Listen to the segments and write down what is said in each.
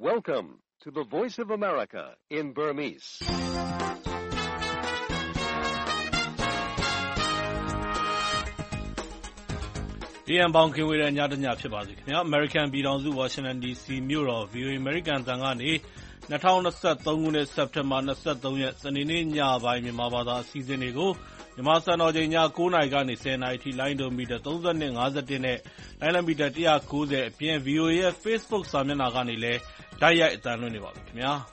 Welcome to the Voice of America in Burmese. ။ဒီအပေါင်းကင်ဝေးတဲ့ညတညဖြစ်ပါစေခင်ဗျာ။ American ပြည်ထောင်စု Washington DC မြို့တော် VOA American တန်ကနေ2023ခုနှစ်စက်တင်ဘာ23ရက်စနေနေ့ညပိုင်းမြန်မာဘာသာအစီအစဉ်တွေကိုမြန်မာစံတော်ချိန်ည9:00နာရီကနေ10:00နာရီထိလိုင်းဒိုမီတာ32 51နဲ့လိုင်းလံမီတာ190အပြင် VOA ရဲ့ Facebook စာမျက်နှာကနေလည်းဓာတ်ရိုက်အသံလွှင့်နေပါပြီခင်ဗျာ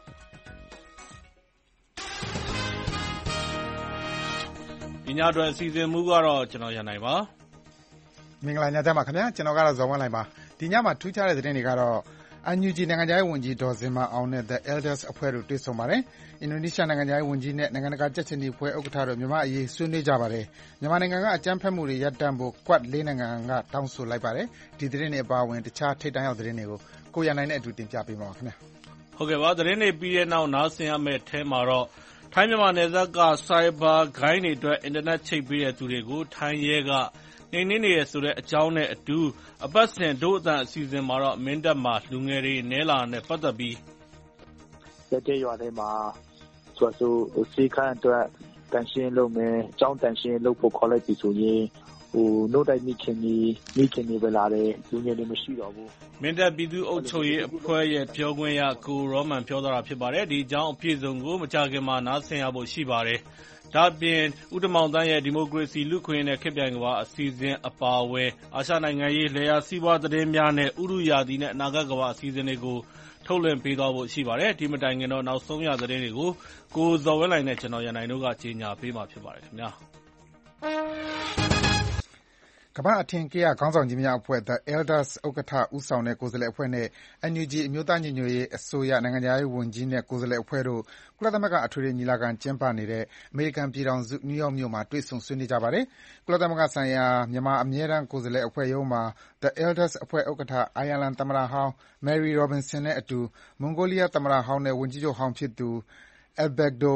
။ဒီညအတွက်အစီအစဉ်မူကတော့ကျွန်တော်ရန်နိုင်ပါမင်္ဂလာညချမ်းပါခင်ဗျာကျွန်တော်ကတော့ဇော်ဝင်းလိုင်ပါဒီညမှာထူးခြားတဲ့သတင်းတွေကတော့ NUG နိုင်ငံခြားရေးဝန်ကြီးဒေါ်ဇင်မာအောင်နဲ့ The Elders အဖွဲ့တို့တွေ့ဆုံပါတယ်အင်ဒိုနီးရှားနိုင်ငံခြားရေးဝန်ကြီးနဲ့နိုင်ငံတကာကြက်ချင်ဒီအဖွဲ့ဥက္ကဋ္ဌတို့မြန်မာအရေးဆွေးနွေးကြပါတယ်မြန်မာနိုင်ငံကအကြမ်းဖက်မှုတွေရပ်တန့်ဖို့ Quad ၄နိုင်ငံကတောင်းဆိုလိုက်ပါတယ်ဒီသတင်းတွေအပါအဝင်တခြားထိပ်တန်းရောက်သတင်းတွေကိုကိုရန်နိုင်နဲ့အတူတင်ပြပေးပါခင်ဗျာဟုတ်ကဲ့ပါသတင်းတွေပြီးတဲ့နောက်နားဆင်ရမယ့်ထဲမှာတော့ထိုင်းမြန်မာနယ်စပ်က Cyber ဂိုင်းတွေအတွက်အင်တာနက်ချိတ်ပေးတဲ့သူတွေကိုထိုင်းရဲကနှိမ်နင်းနေရဆိုတဲ့အကြောင်းနဲ့အတူအပတ်စဉ်ဒို့အတန်အစီအစဉ်မှာတော့မင်းတပ်မှာလူငယ်တွေနဲလာနဲ့ပတ်သက်ပြီးတဲ့ရွာထဲမှာဆိုစီခန့်အတွက်တန်ရှင်းလုပ်မယ်ကြောင်းတန်ရှင်းလုပ်ဖို့ခေါ်လိုက်ပြီဆိုရင်နို့တိုက်မိခင်ကြီးပဲလာတယ်လူငယ်တွေမရှိတော့ဘူးမင်းတပ်ပြည်သူ့အုပ်ချုပ်ရေးအဖွဲ့ရဲ့ပြောခွင့်ရကိုရောမန်ပြောသွားတာဖြစ်ပါတယ်ဒီအကြောင်းအပြည့်စုံကိုမကြာခင်မှာနားဆင်ရဖို့ရှိပါတယ်ဒါ့အပြင်ဦးတမောင်တန်းရဲ့ဒီမိုကရေစီလူ့ခွင့်ရေးနဲ့ခေတ်ပြိုင်ကမ္ဘာအစီအစဉ်အပါအဝင်အာရှနိုင်ငံရေးလယ်ယာစီးပွားသတင်းများနဲ့ဥရုယာတီနဲ့အနာဂတ်ကမ္ဘာအစီအစဉ်တွေကိုထုတ်လွှင့်ပေးသွားဖို့ရှိပါတယ်ဒီမတိုင်ခင်တော့နောက်ဆုံးရသတင်းတွေကိုကိုဇော်ဝင်းလိုင်နဲ့ကျွန်တော်ရန်နိုင်တို့ကကြေညာပေးမှာဖြစ်ပါတယ်ခင်ဗျာကမ္ဘာအထင်ကရခေါင်းဆောင်ကြီးများအဖွဲ့ The Elders ဥက္ကဋ္ဌဦးဆောင်တဲ့ကိုယ်စားလှယ်အဖွဲ့နဲ့ NUG အမျိုးသားညီညွတ်ရေးအစိုးရနိုင်ငံခြားရေးဝန်ကြီးနဲ့ကိုယ်စားလှယ်အဖွဲ့တို့ကုလသမဂ္ဂအထွေထွေညီလာခံကျင်းပနေတဲ့အမေရိကန်ပြည်ထောင်စုနယူးယောက်မြို့မှာတွေ့ဆုံဆွေးနွေးကြပါတယ်။ကုလသမဂ္ဂဆိုင်ရာမြန်မာအမြဲတမ်းကိုယ်စားလှယ်အဖွဲ့ရုံးမှာ The Elders အဖွဲ့ဥက္ကဋ္ဌအိုင်ယာလန်သမ္မတဟောင်း Mary Robinson နဲ့အတူမွန်ဂိုလီးယားသမ္မတဟောင်းနဲ့ဝန်ကြီးချုပ်ဟောင်းဖြစ်သူ Alberto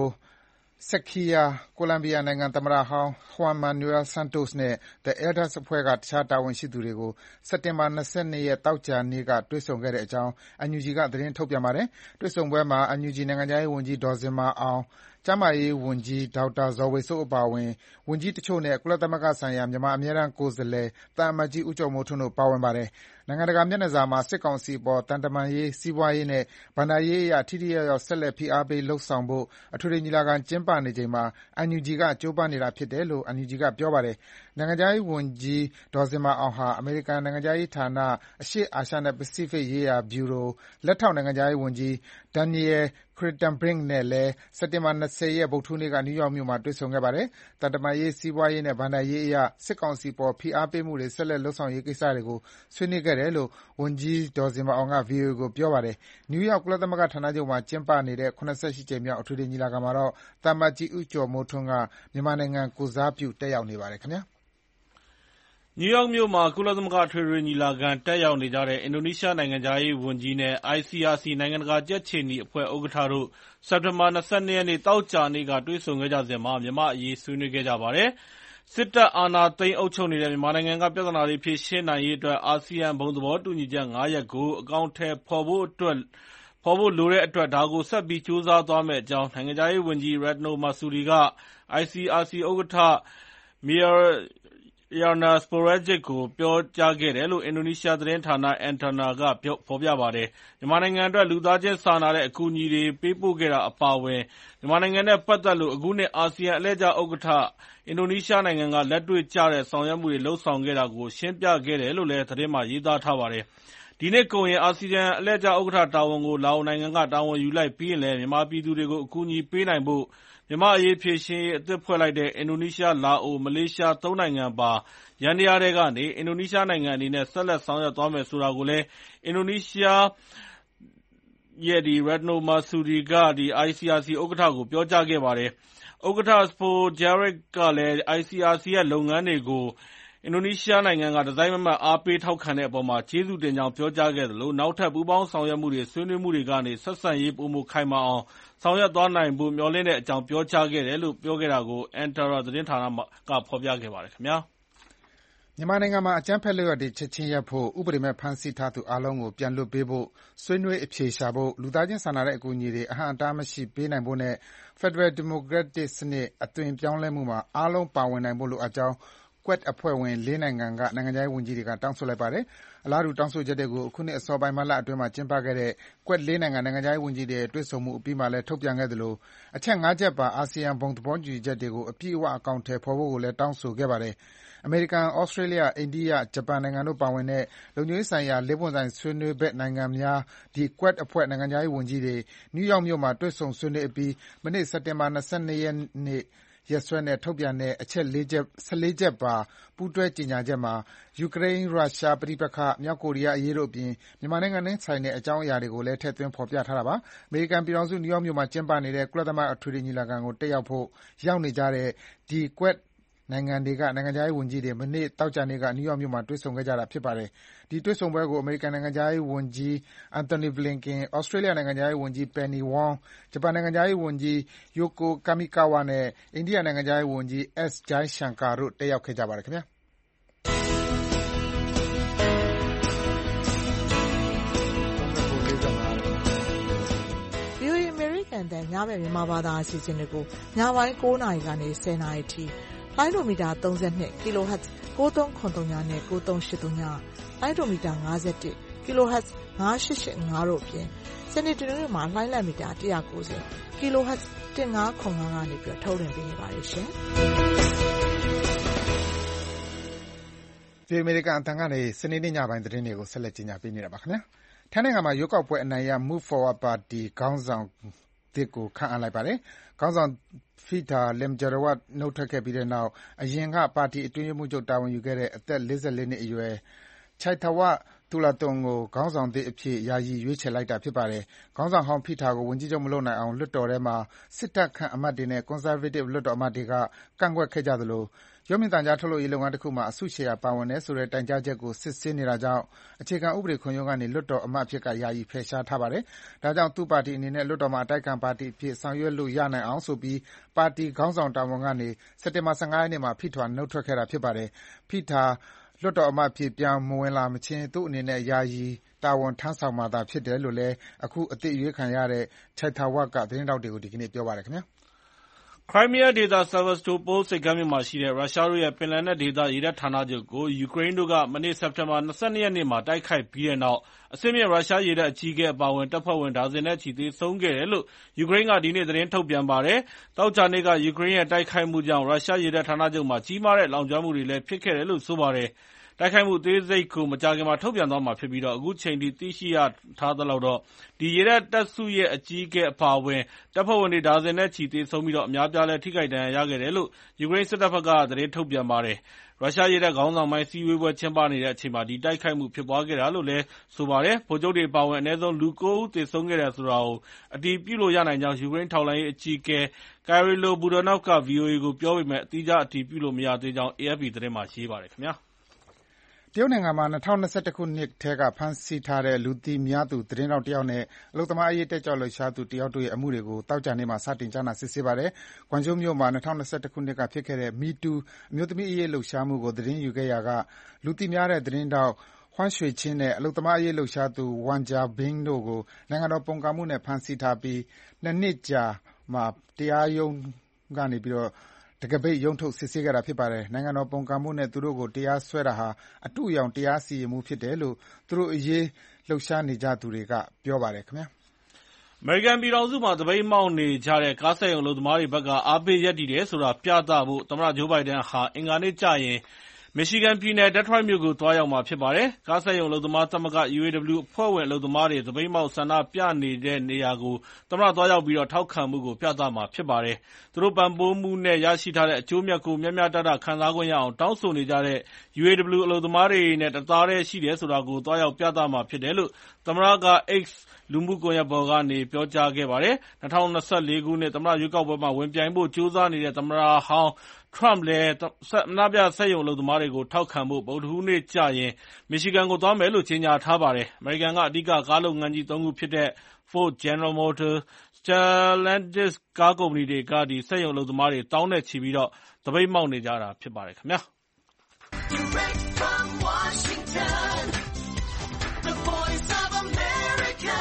Secchia ကိုလံဘီယာနိုင်ငံသမ္မတဟောင်း Juan Manuel Santos နဲ့ The Elders အဖွဲ့ကတခြားတာဝန်ရှိသူတွေကိုစက်တင်ဘာ22ရက်သောကြာနေ့ကတွေ့ဆုံခဲ့တဲ့အကြောင်း NUG ကသတင်းထုတ်ပြန်ပါတယ်။တွေ့ဆုံပွဲမှာ NUG နိုင်ငံခြားရေးဝန်ကြီးဒေါ်ဇင်မာအောင်ကျန်းမာရေးဝန်ကြီးဒေါက်တာဇော်ဝေစိုးအပါအဝင်ဝန်ကြီးတချို့နဲ့ကုလသမဂ္ဂဆိုင်ရာမြန်မာအမြဲတမ်းကိုယ်စားလှယ်သံအမတ်ကြီးဦးကျော်မိုးထွန်းတို့ပါဝင်ပါတယ်။နိုင်ငံတကာမျက်နှာစာမှာစစ်ကောင်စီအပေါ်သံတမန်ရေးစီးပွားရေးနဲ့ဘဏ္ဍာရေးအရထိထိရောက်ရောက်ဆက်လက်ဖိအားပေးလုပ်ဆောင်ဖို့အထွေထွေညီလာခံကျင်းပနေချိန်မှာ NUG ကကြိုးပမ်းနေတာဖြစ်တယ်လို့ NUG ကပြောပါတယ်။နိုင်ငံခြားရေးဝန်ကြီးဒေါ်ဇင်မာအောင်ဟာအမေရိကန်နိုင်ငံခြားရေးဌာနအရှေ့အာရှနဲ့ပစိဖိတ်ရေးရာဗျူရိုလက်ထောက်နိုင်ငံခြားရေးဝန်ကြီး Daniel Kritenbrink နဲ့လည်းစက်တင်ဘာ20ရက်ဗုဒ္ဓဟူးနေ့ကနယူးယောက်မြို့မှာတွေ့ဆုံခဲ့ပါတယ်။သံတမန်ရေးစီးပွားရေးနဲ့ဘဏ္ဍာရေးအရစစ်ကောင်စီအပေါ်ဖိအားပေးမှုတွေဆက်လက်လုပ်ဆောင်ရေးကိစ္စတွေကိုဆွေးနွေးခဲ့တယ်လို့ဝန်ကြီးဒေါ်ဇင်မာအောင်က VOA ကိုပြောပါတယ်။နယူးယောက်ကုလသမဂ္ဂဌာနချုပ်မှာကျင်းပနေတဲ့78ကြိမ်မြောက်အထွေထွေညီလာခံမှာတော့သံအမတ်ကြီးဦးကျော်မိုးထွန်းကမြန်မာနိုင်ငံကိုယ်စားပြုတက်ရောက်နေပါတယ်ခင်ဗျာနယူးယောက်မြို့မှာကုလသမဂ္ဂအထွေထွေညီလာခံတက်ရောက်နေကြတဲ့အင်ဒိုနီးရှားနိုင်ငံခြားရေးဝန်ကြီးနဲ့ ICRC နိုင်ငံတကာကြက်ခြေနီအဖွဲ့ဥက္ကဋ္ဌတို့စက်တင်ဘာ22ရက်နေ့သောကြာနေ့ကတွေ့ဆုံခဲ့ကြစဉ်မှာမြန်မာအရေးဆွေးနွေးခဲ့ကြပါတယ်။စစ်တပ်အာဏာသိမ်းအုပ်ချုပ်နေတဲ့မြန်မာနိုင်ငံကပြဿနာတွေဖြေရှင်းနိုင်ရေးအတွက်အာဆီယံဘုံသဘောတူညီချက်9ရပ်ကိုအကောင်အထည်ဖော်ဖို့လိုတဲ့အတွက်ဒါကိုဆက်ပြီးကြိုးစားသွားမယ့်အကြောင်းနိုင်ငံခြားရေးဝန်ကြီး Retno Marsudi က ICRC ဥက္ကဋ္ဌ Mirjana Sporacic ကိုပြောကြားခဲ့တယ်လို့အင်ဒိုနီးရှားသတင်းဌာန Antena ကဖော်ပြပါတယ်။မြန်မာနိုင်ငံအတွက်လူသားချင်းစာနာတဲ့အကူအညီတွေပေးပို့ခဲ့တာအပါအဝင်မြန်မာနိုင်ငံနဲ့ပတ်သက်လို့အခုနှစ်အာဆီယံအလှည့်ကျဥက္ကဋ္ဌအင်ဒိုနီးရှားနိုင်ငံကလက်တွေ့ကျတဲ့ဆောင်ရွက်မှုတွေလုပ်ဆောင်ခဲ့တာကိုရှင်းပြခဲ့တယ်လို့လည်းသတင်းမှာရေးသားထားပါတယ်။ဒီနှစ်ကုန်ရင်အာဆီယံအလှည့်ကျဥက္ကဋ္ဌတာဝန်ကိုလာအိုနိုင်ငံကတာဝန်ယူလိုက်ပြီးရင်လည်းမြန်မာပြည်သူတွေကိုအကူအညီပေးနိုင်ဖို့မြန်မာအရေးဖြေရှင်းရေးအသစ်ဖွဲ့လိုက်တဲ့အင်ဒိုနီးရှား၊လာအို၊မလေးရှား3နိုင်ငံပါယန္တရားထဲကနေအင်ဒိုနီးရှားနိုင်ငံအနေနဲ့ဆက်လက်ဆောင်ရွက်သွားမယ်ဆိုတာကိုလည်းအင်ဒိုနီးရှားရဲ့Retno Marsudi ကICRC ဥက္ကဋ္ဌကိုပြောကြားခဲ့ပါတယ်။ဥက္ကဋ္ဌ Sporacic ကလည်း ICRC ရဲ့လုပ်ငန်းတွေကိုအင်ဒိုနီးရှားနိုင်ငံကတစိုက်မတ်မတ်အားပေးထောက်ခံတဲ့အပေါ်ကျေးဇူးတင်ကြောင်းပြောကြားခဲ့သလိုနောက်ထပ်ပူးပေါင်းဆောင်ရွက်မှုတွေဆွေးနွေးမှုတွေကနေဆက်ဆံရေးပိုမိုခိုင်မာအောင်ဆောင်ရွက်သွားနိုင်ဖို့မျှော်လင့်တဲ့အကြောင်းပြောကြားခဲ့တယ်လို့ပြောခဲ့တာကို Antara သတင်းဌာနကဖော်ပြခဲ့ပါတယ်ခင်ဗျာမြန်မာနိုင်ငံမှာအကြမ်းဖက်လုပ်ရပ်တွေချက်ချင်းရပ်ဖို့၊ဥပဒေမဲ့ဖမ်းဆီးထားသူအားလုံးကိုပြန်လွှတ်ပေးဖို့၊ဆွေးနွေးအဖြေရှာဖို့၊လူသားချင်းစာနာတဲ့အကူအညီတွေအဟန့်အတားမရှိပေးနိုင်ဖို့နဲ့ဖက်ဒရယ်ဒီမိုကရက်တစ်စနစ်အသွင်ပြောင်းလဲမှုမှာအားလုံးပါဝင်နိုင်ဖို့လိုအပ်ကြောင်း QUAD အဖွဲ့ဝင်၄နိုင်ငံကနိုင်ငံခြားရေးဝန်ကြီးတွေကတောင်းဆိုလိုက်ပါတယ်။အလားတူတောင်းဆိုချက်တွေကိုအခုနှစ်အစောပိုင်းမတ်လအတွင်းမှာကျင်းပခဲ့တဲ့ QUAD ၄နိုင်ငံနိုင်ငံခြားရေးဝန်ကြီးတွေရဲ့တွေ့ဆုံမှုအပြီးမှာလည်းထုတ်ပြန်ခဲ့သလိုအချက်၅ချက်ပါအာဆီယံဘုံသဘောတူညီချက်တွေကိုအပြည့်အဝအကောင်အထည်ဖော်ဖို့ကိုလည်းတောင်းဆိုခဲ့ပါတယ်။အမေရိကန်၊ဩစတြေးလျ၊အိန္ဒိယ၊ဂျပန်နိုင်ငံတို့ပါဝင်တဲ့လုံခြုံရေးဆိုင်ရာ၄ပွင့်ဆိုင်ဆွေးနွေးဘက်နိုင်ငံများဒီ QUAD အဖွဲ့နိုင်ငံခြားရေးဝန်ကြီးတွေနယူးယောက်မြို့မှာတွေ့ဆုံဆွေးနွေးအပြီးမနေ့စက်တင်ဘာ၂၂ရက်နေ့ရက်စွဲနဲ့ထုတ်ပြန်တဲ့အချက်၁၄ချက်ပါပူးတွဲကြေညာချက်မှာယူကရိန်း-ရုရှားပဋိပက္ခ၊မြောက်ကိုရီးယားအရေးတို့အပြင်မြန်မာနိုင်ငံနဲ့ဆိုင်တဲ့အကြောင်းအရာတွေကိုလည်းထည့်သွင်းဖော်ပြထားတာပါ။အမေရိကန်ပြည်ထောင်စုနယူးယောက်မြို့မှာကျင်းပနေတဲ့ကုလသမဂ္ဂအထွေထွေညီလာခံကိုတက်ရောက်ဖို့ရောက်နေကြတဲ့ဒီ QUAD နိုင်ငံတွေကနိုင်ငံခြားရေးဝန်ကြီးတွေမနေ့သောကြာနေ့ကနယူးယောက်မြို့မှာတွေ့ဆုံခဲ့ကြတာဖြစ်ပါတယ်။ဒီတွေ့ဆုံပွဲကိုအမေရိကန်နိုင်ငံခြားရေးဝန်ကြီး Antony Blinken ၊ဩစတြေးလျနိုင်ငံခြားရေးဝန်ကြီး Penny Wong ၊ဂျပန်နိုင်ငံခြားရေးဝန်ကြီး Yoko Kamikawa နဲ့အိန္ဒိယနိုင်ငံခြားရေးဝန်ကြီး S. Jaishankar တို့တက်ရောက်ခဲ့ကြပါတယ်ခင်ဗျာ။ VOA အမေရိကန်တန်ညဘက်မြန်မာဘာသာအစီအစဉ်တွေကိုညပိုင်း9နာရီကနေ10နာရီထိလိုင်းဒိုမီတာ32 kHz 9393နဲ့9383လိုင်းဒိုမီတာ51 kHz 9885တို့အပြင်စနေတနင်္ဂနွေမှာလိုင်းလံမီတာ190 kHz 1505ကနေပြီးထုတ်လွှင့်ပေးနေပါတယ်ရှင်။ဒီအမေရိကန်အသံကနေစနေနေ့ညပိုင်းသတင်းတွေကိုဆက်လက်ကြီးညာပေးနေတာပါခင်ဗျာ။ထိုင်းနိုင်ငံမှာရွေးကောက်ပွဲအနိုင်ရ Move Forward ပါတီခေါင်းဆောင်သစ်ကိုခန့်အပ်လိုက်ပါတယ်။ခေါင်းဆောင် Pita Limjaroenrat နုတ်ထွက်ခဲ့ပြီးတဲ့နောက်အရင်ကပါတီအတွင်းရေးမှူးချုပ်တာဝန်ယူခဲ့တဲ့အသက်၄၄နှစ်အရွယ် Chaithawat Thulatun ကိုခေါင်းဆောင်သစ်အဖြစ်ယာယီရွေးချယ်လိုက်တာဖြစ်ပါတယ်။ခေါင်းဆောင်ဟောင်း Pita ကိုဝန်ကြီးချုပ်မလုပ်နိုင်အောင်လွှတ်တော်ထဲမှာစစ်တပ်ခန့်အမတ်တွေနဲ့ Conservative လွှတ်တော်အမတ်တွေကကန့်ကွက်ခဲ့ကြသလိုရုပ်မြင်သံကြားထုတ်လုပ်ရေးလုပ်ငန်းတခုမှာအစုရှယ်ယာပါဝင်တယ်ဆိုတဲ့တိုင်ကြားချက်ကိုစစ်ဆေးနေတာကြောင့်အခြေခံဥပဒေခုံရုံးကနေလွှတ်တော်အမတ်အဖြစ်ကယာယီဖယ်ရှားထားပါတယ်။ဒါကြောင့်သူ့ပါတီအနေနဲ့လွှတ်တော်မှာအတိုက်အခံပါတီအဖြစ်ဆောင်ရွက်လို့ရနိုင်အောင်ဆိုပြီးပါတီခေါင်းဆောင်တာဝန်ကနေစက်တင်ဘာ15ရက်နေ့မှာ Pita နုတ်ထွက်ခဲ့တာဖြစ်ပါတယ်။ Pita လွှတ်တော်အမတ်အဖြစ်ပြန်မဝင်လာမချင်းသူ့အနေနဲ့ယာယီတာဝန်ထမ်းဆောင်မှာသာဖြစ်တယ်လို့လည်းအခုအသစ်အရွေးခံရတဲ့ Chaithawat ကသတင်းထောက်တွေကိုဒီကနေ့ပြောပါတယ်ခင်ဗျာ။ခရိုင်းမီးယားဒေသ Sevastopol ဆိပ်ကမ်းမြို့မှာရှိတဲ့ရုရှားတို့ရဲ့ပင်လယ်နက်ဒေသရေတပ်ဌာနချုပ်ကိုယူကရိန်းတို့ကမနေ့စက်တင်ဘာ22ရက်နေ့မှာတိုက်ခိုက်ပြီးတဲ့နောက်အဆင့်မြင့်ရုရှားရေတပ်အကြီးအကဲအပါအဝင်တပ်ဖွဲ့ဝင်ဒါဇင်နဲ့ချီသေဆုံးခဲ့တယ်လို့ယူကရိန်းကဒီနေ့သတင်းထုတ်ပြန်ပါတယ်။သောကြာနေ့ကယူကရိန်းရဲ့တိုက်ခိုက်မှုကြောင့်ရုရှားရေတပ်ဌာနချုပ်မှာကြီးမားတဲ့လောင်ကျွမ်းမှုတွေလည်းဖြစ်ခဲ့တယ်လို့ဆိုပါတယ်။တိုက်ခိုက်မှုအသေးစိတ်ကိုမကြာခင်မှာထုတ်ပြန်သွားမှာဖြစ်ပြီးအခုချိန်ထိသိရှိရထားသလောက်တော့ဒီရေတပ်တပ်စုရဲ့အကြီးအကဲအပါအဝင်တပ်ဖွဲ့ဝင်တွေဒါဇင်နဲ့ချီသေဆုံးပြီးအများအပြားလည်းထိခိုက်ဒဏ်ရာရခဲ့တယ်လို့ယူကရိန်းစစ်တပ်ဘက်ကသတင်းထုတ်ပြန်ပါတယ်။ရုရှားရေတပ်ခေါင်းဆောင်ပိုင်းစည်းဝေးပွဲကျင်းပနေတဲ့အချိန်မှာဒီတိုက်ခိုက်မှုဖြစ်ပွားခဲ့တာလို့လည်းဆိုပါတယ်။ဗိုလ်ချုပ်တွေအပါအဝင်အနည်းဆုံးလူ9ဦးသေဆုံးခဲ့တယ်ဆိုတာကိုအတည်ပြုလို့ရနိုင်ကြောင်းယူကရိန်းထောက်လှမ်းရေးအကြီးအကဲ Kyrylo Budanov က VOA ကိုပြောပေမယ့်သီးခြားအတည်ပြုလို့မရသေးကြောင်း AFP သတင်းမှာရေးပါတယ်ခင်ဗျာ။တရုတ်နိုင်ငံမှာ2021ခုနှစ်ထဲကဖမ်းဆီးထားတဲ့လူသိများသူသတင်းထောက်တယောက်နဲ့အလုပ်သမားအရေးတက်ကြွလှုပ်ရှားသူတယောက်တို့ရဲ့အမှုတွေကိုသောကြာနေ့မှာစတင်ကြားနာစစ်ဆေးပါတယ်။ကွမ်ကျိုးမြို့မှာ2021ခုနှစ်ကဖြစ်ခဲ့တဲ့ Me Too အမျိုးသမီးအရေးလှုပ်ရှားမှုကိုသတင်းယူခဲ့ရာကလူသိများတဲ့သတင်းထောက်Huang Xueqin နဲ့အလုပ်သမားအရေးလှုပ်ရှားသူ Wang Jiabin တို့ကိုနိုင်ငံတော်ပုန်ကန်မှုနဲ့ဖမ်းဆီးထားပြီး2နှစ်ကြာမှာတရားရုံးကနေတံခါးပိတ်ရုံးထုတ်စစ်ဆေးခဲ့တာဖြစ်ပါတယ်။နိုင်ငံတော်ပုန်ကန်မှုနဲ့သူတို့ကိုတရားစွဲတာဟာအတုအယောင်တရားစီရင်မှုဖြစ်တယ်လို့သူတို့အရေးလှုပ်ရှားနေကြသူတွေကပြောပါတယ်ခင်ဗျာ။အမေရိကန်ပြည်ထောင်စုမှာသပိတ်မှောက်နေကြတဲ့ကားစက်ရုံအလုပ်သမားတွေဘက်ကအားပေးရပ်တည်တယ်ဆိုတာပြသဖို့သမ္မတဂျိုးဘိုင်ဒန်ဟာအင်္ဂါနေ့ကျရင်မီရှီဂန်ပြည်နယ် Detroit မြို့ကိုသွားရောက်မှာဖြစ်ပါတယ်။ကားစက်ရုံအလုပ်သမားသမဂ္ဂ UAW အဖွဲ့ဝင်အလုပ်သမားတွေသပိတ်မှောက်ဆန္ဒပြနေတဲ့နေရာကိုသမ္မတသွားရောက်ပြီးထောက်ခံမှုကိုပြသမှာဖြစ်ပါတယ်။သူတို့ပံ့ပိုးမှုနဲ့ရရှိထားတဲ့အကျိုးအမြတ်ကိုမျှမျှတတခံစားခွင့်ရအောင်တောင်းဆိုနေကြတဲ့ UAW အလုပ်သမားတွေနဲ့တသားတည်းရှိတယ်ဆိုတာကိုသွားရောက်ပြသမှာဖြစ်တယ်လို့သမ္မတက X လူမှုကွန်ရက်ပေါ်ကနေပြောကြားခဲ့ပါတယ်။2024ခုနှစ်သမ္မတရွေးကောက်ပွဲမှာဝင်ပြိုင်ဖို့ကြိုးစားနေတဲ့သမ္မတဟောင်းထရမ့်လည်းဆန္ဒပြစက်ရုံအလုပ်သမားတွေကိုထောက်ခံဖို့ဗုဒ္ဓဟူးနေ့ကျရင်မီရှီဂန်ကိုသွားမယ်လို့ကြေညာထားပါတယ်။အမေရိကန်ကအဓိကကားလုပ်ငန်းကြီး3ခုဖြစ်တဲ့ Ford, General Motors, Stellantis ကားကုမ္ပဏီတွေကစက်ရုံအလုပ်သမားတွေသောင်းနဲ့ချီပြီးသပိတ်မှောက်နေကြတာဖြစ်ပါတယ်ခင်ဗျာ။ Direct from Washington, the voice of America,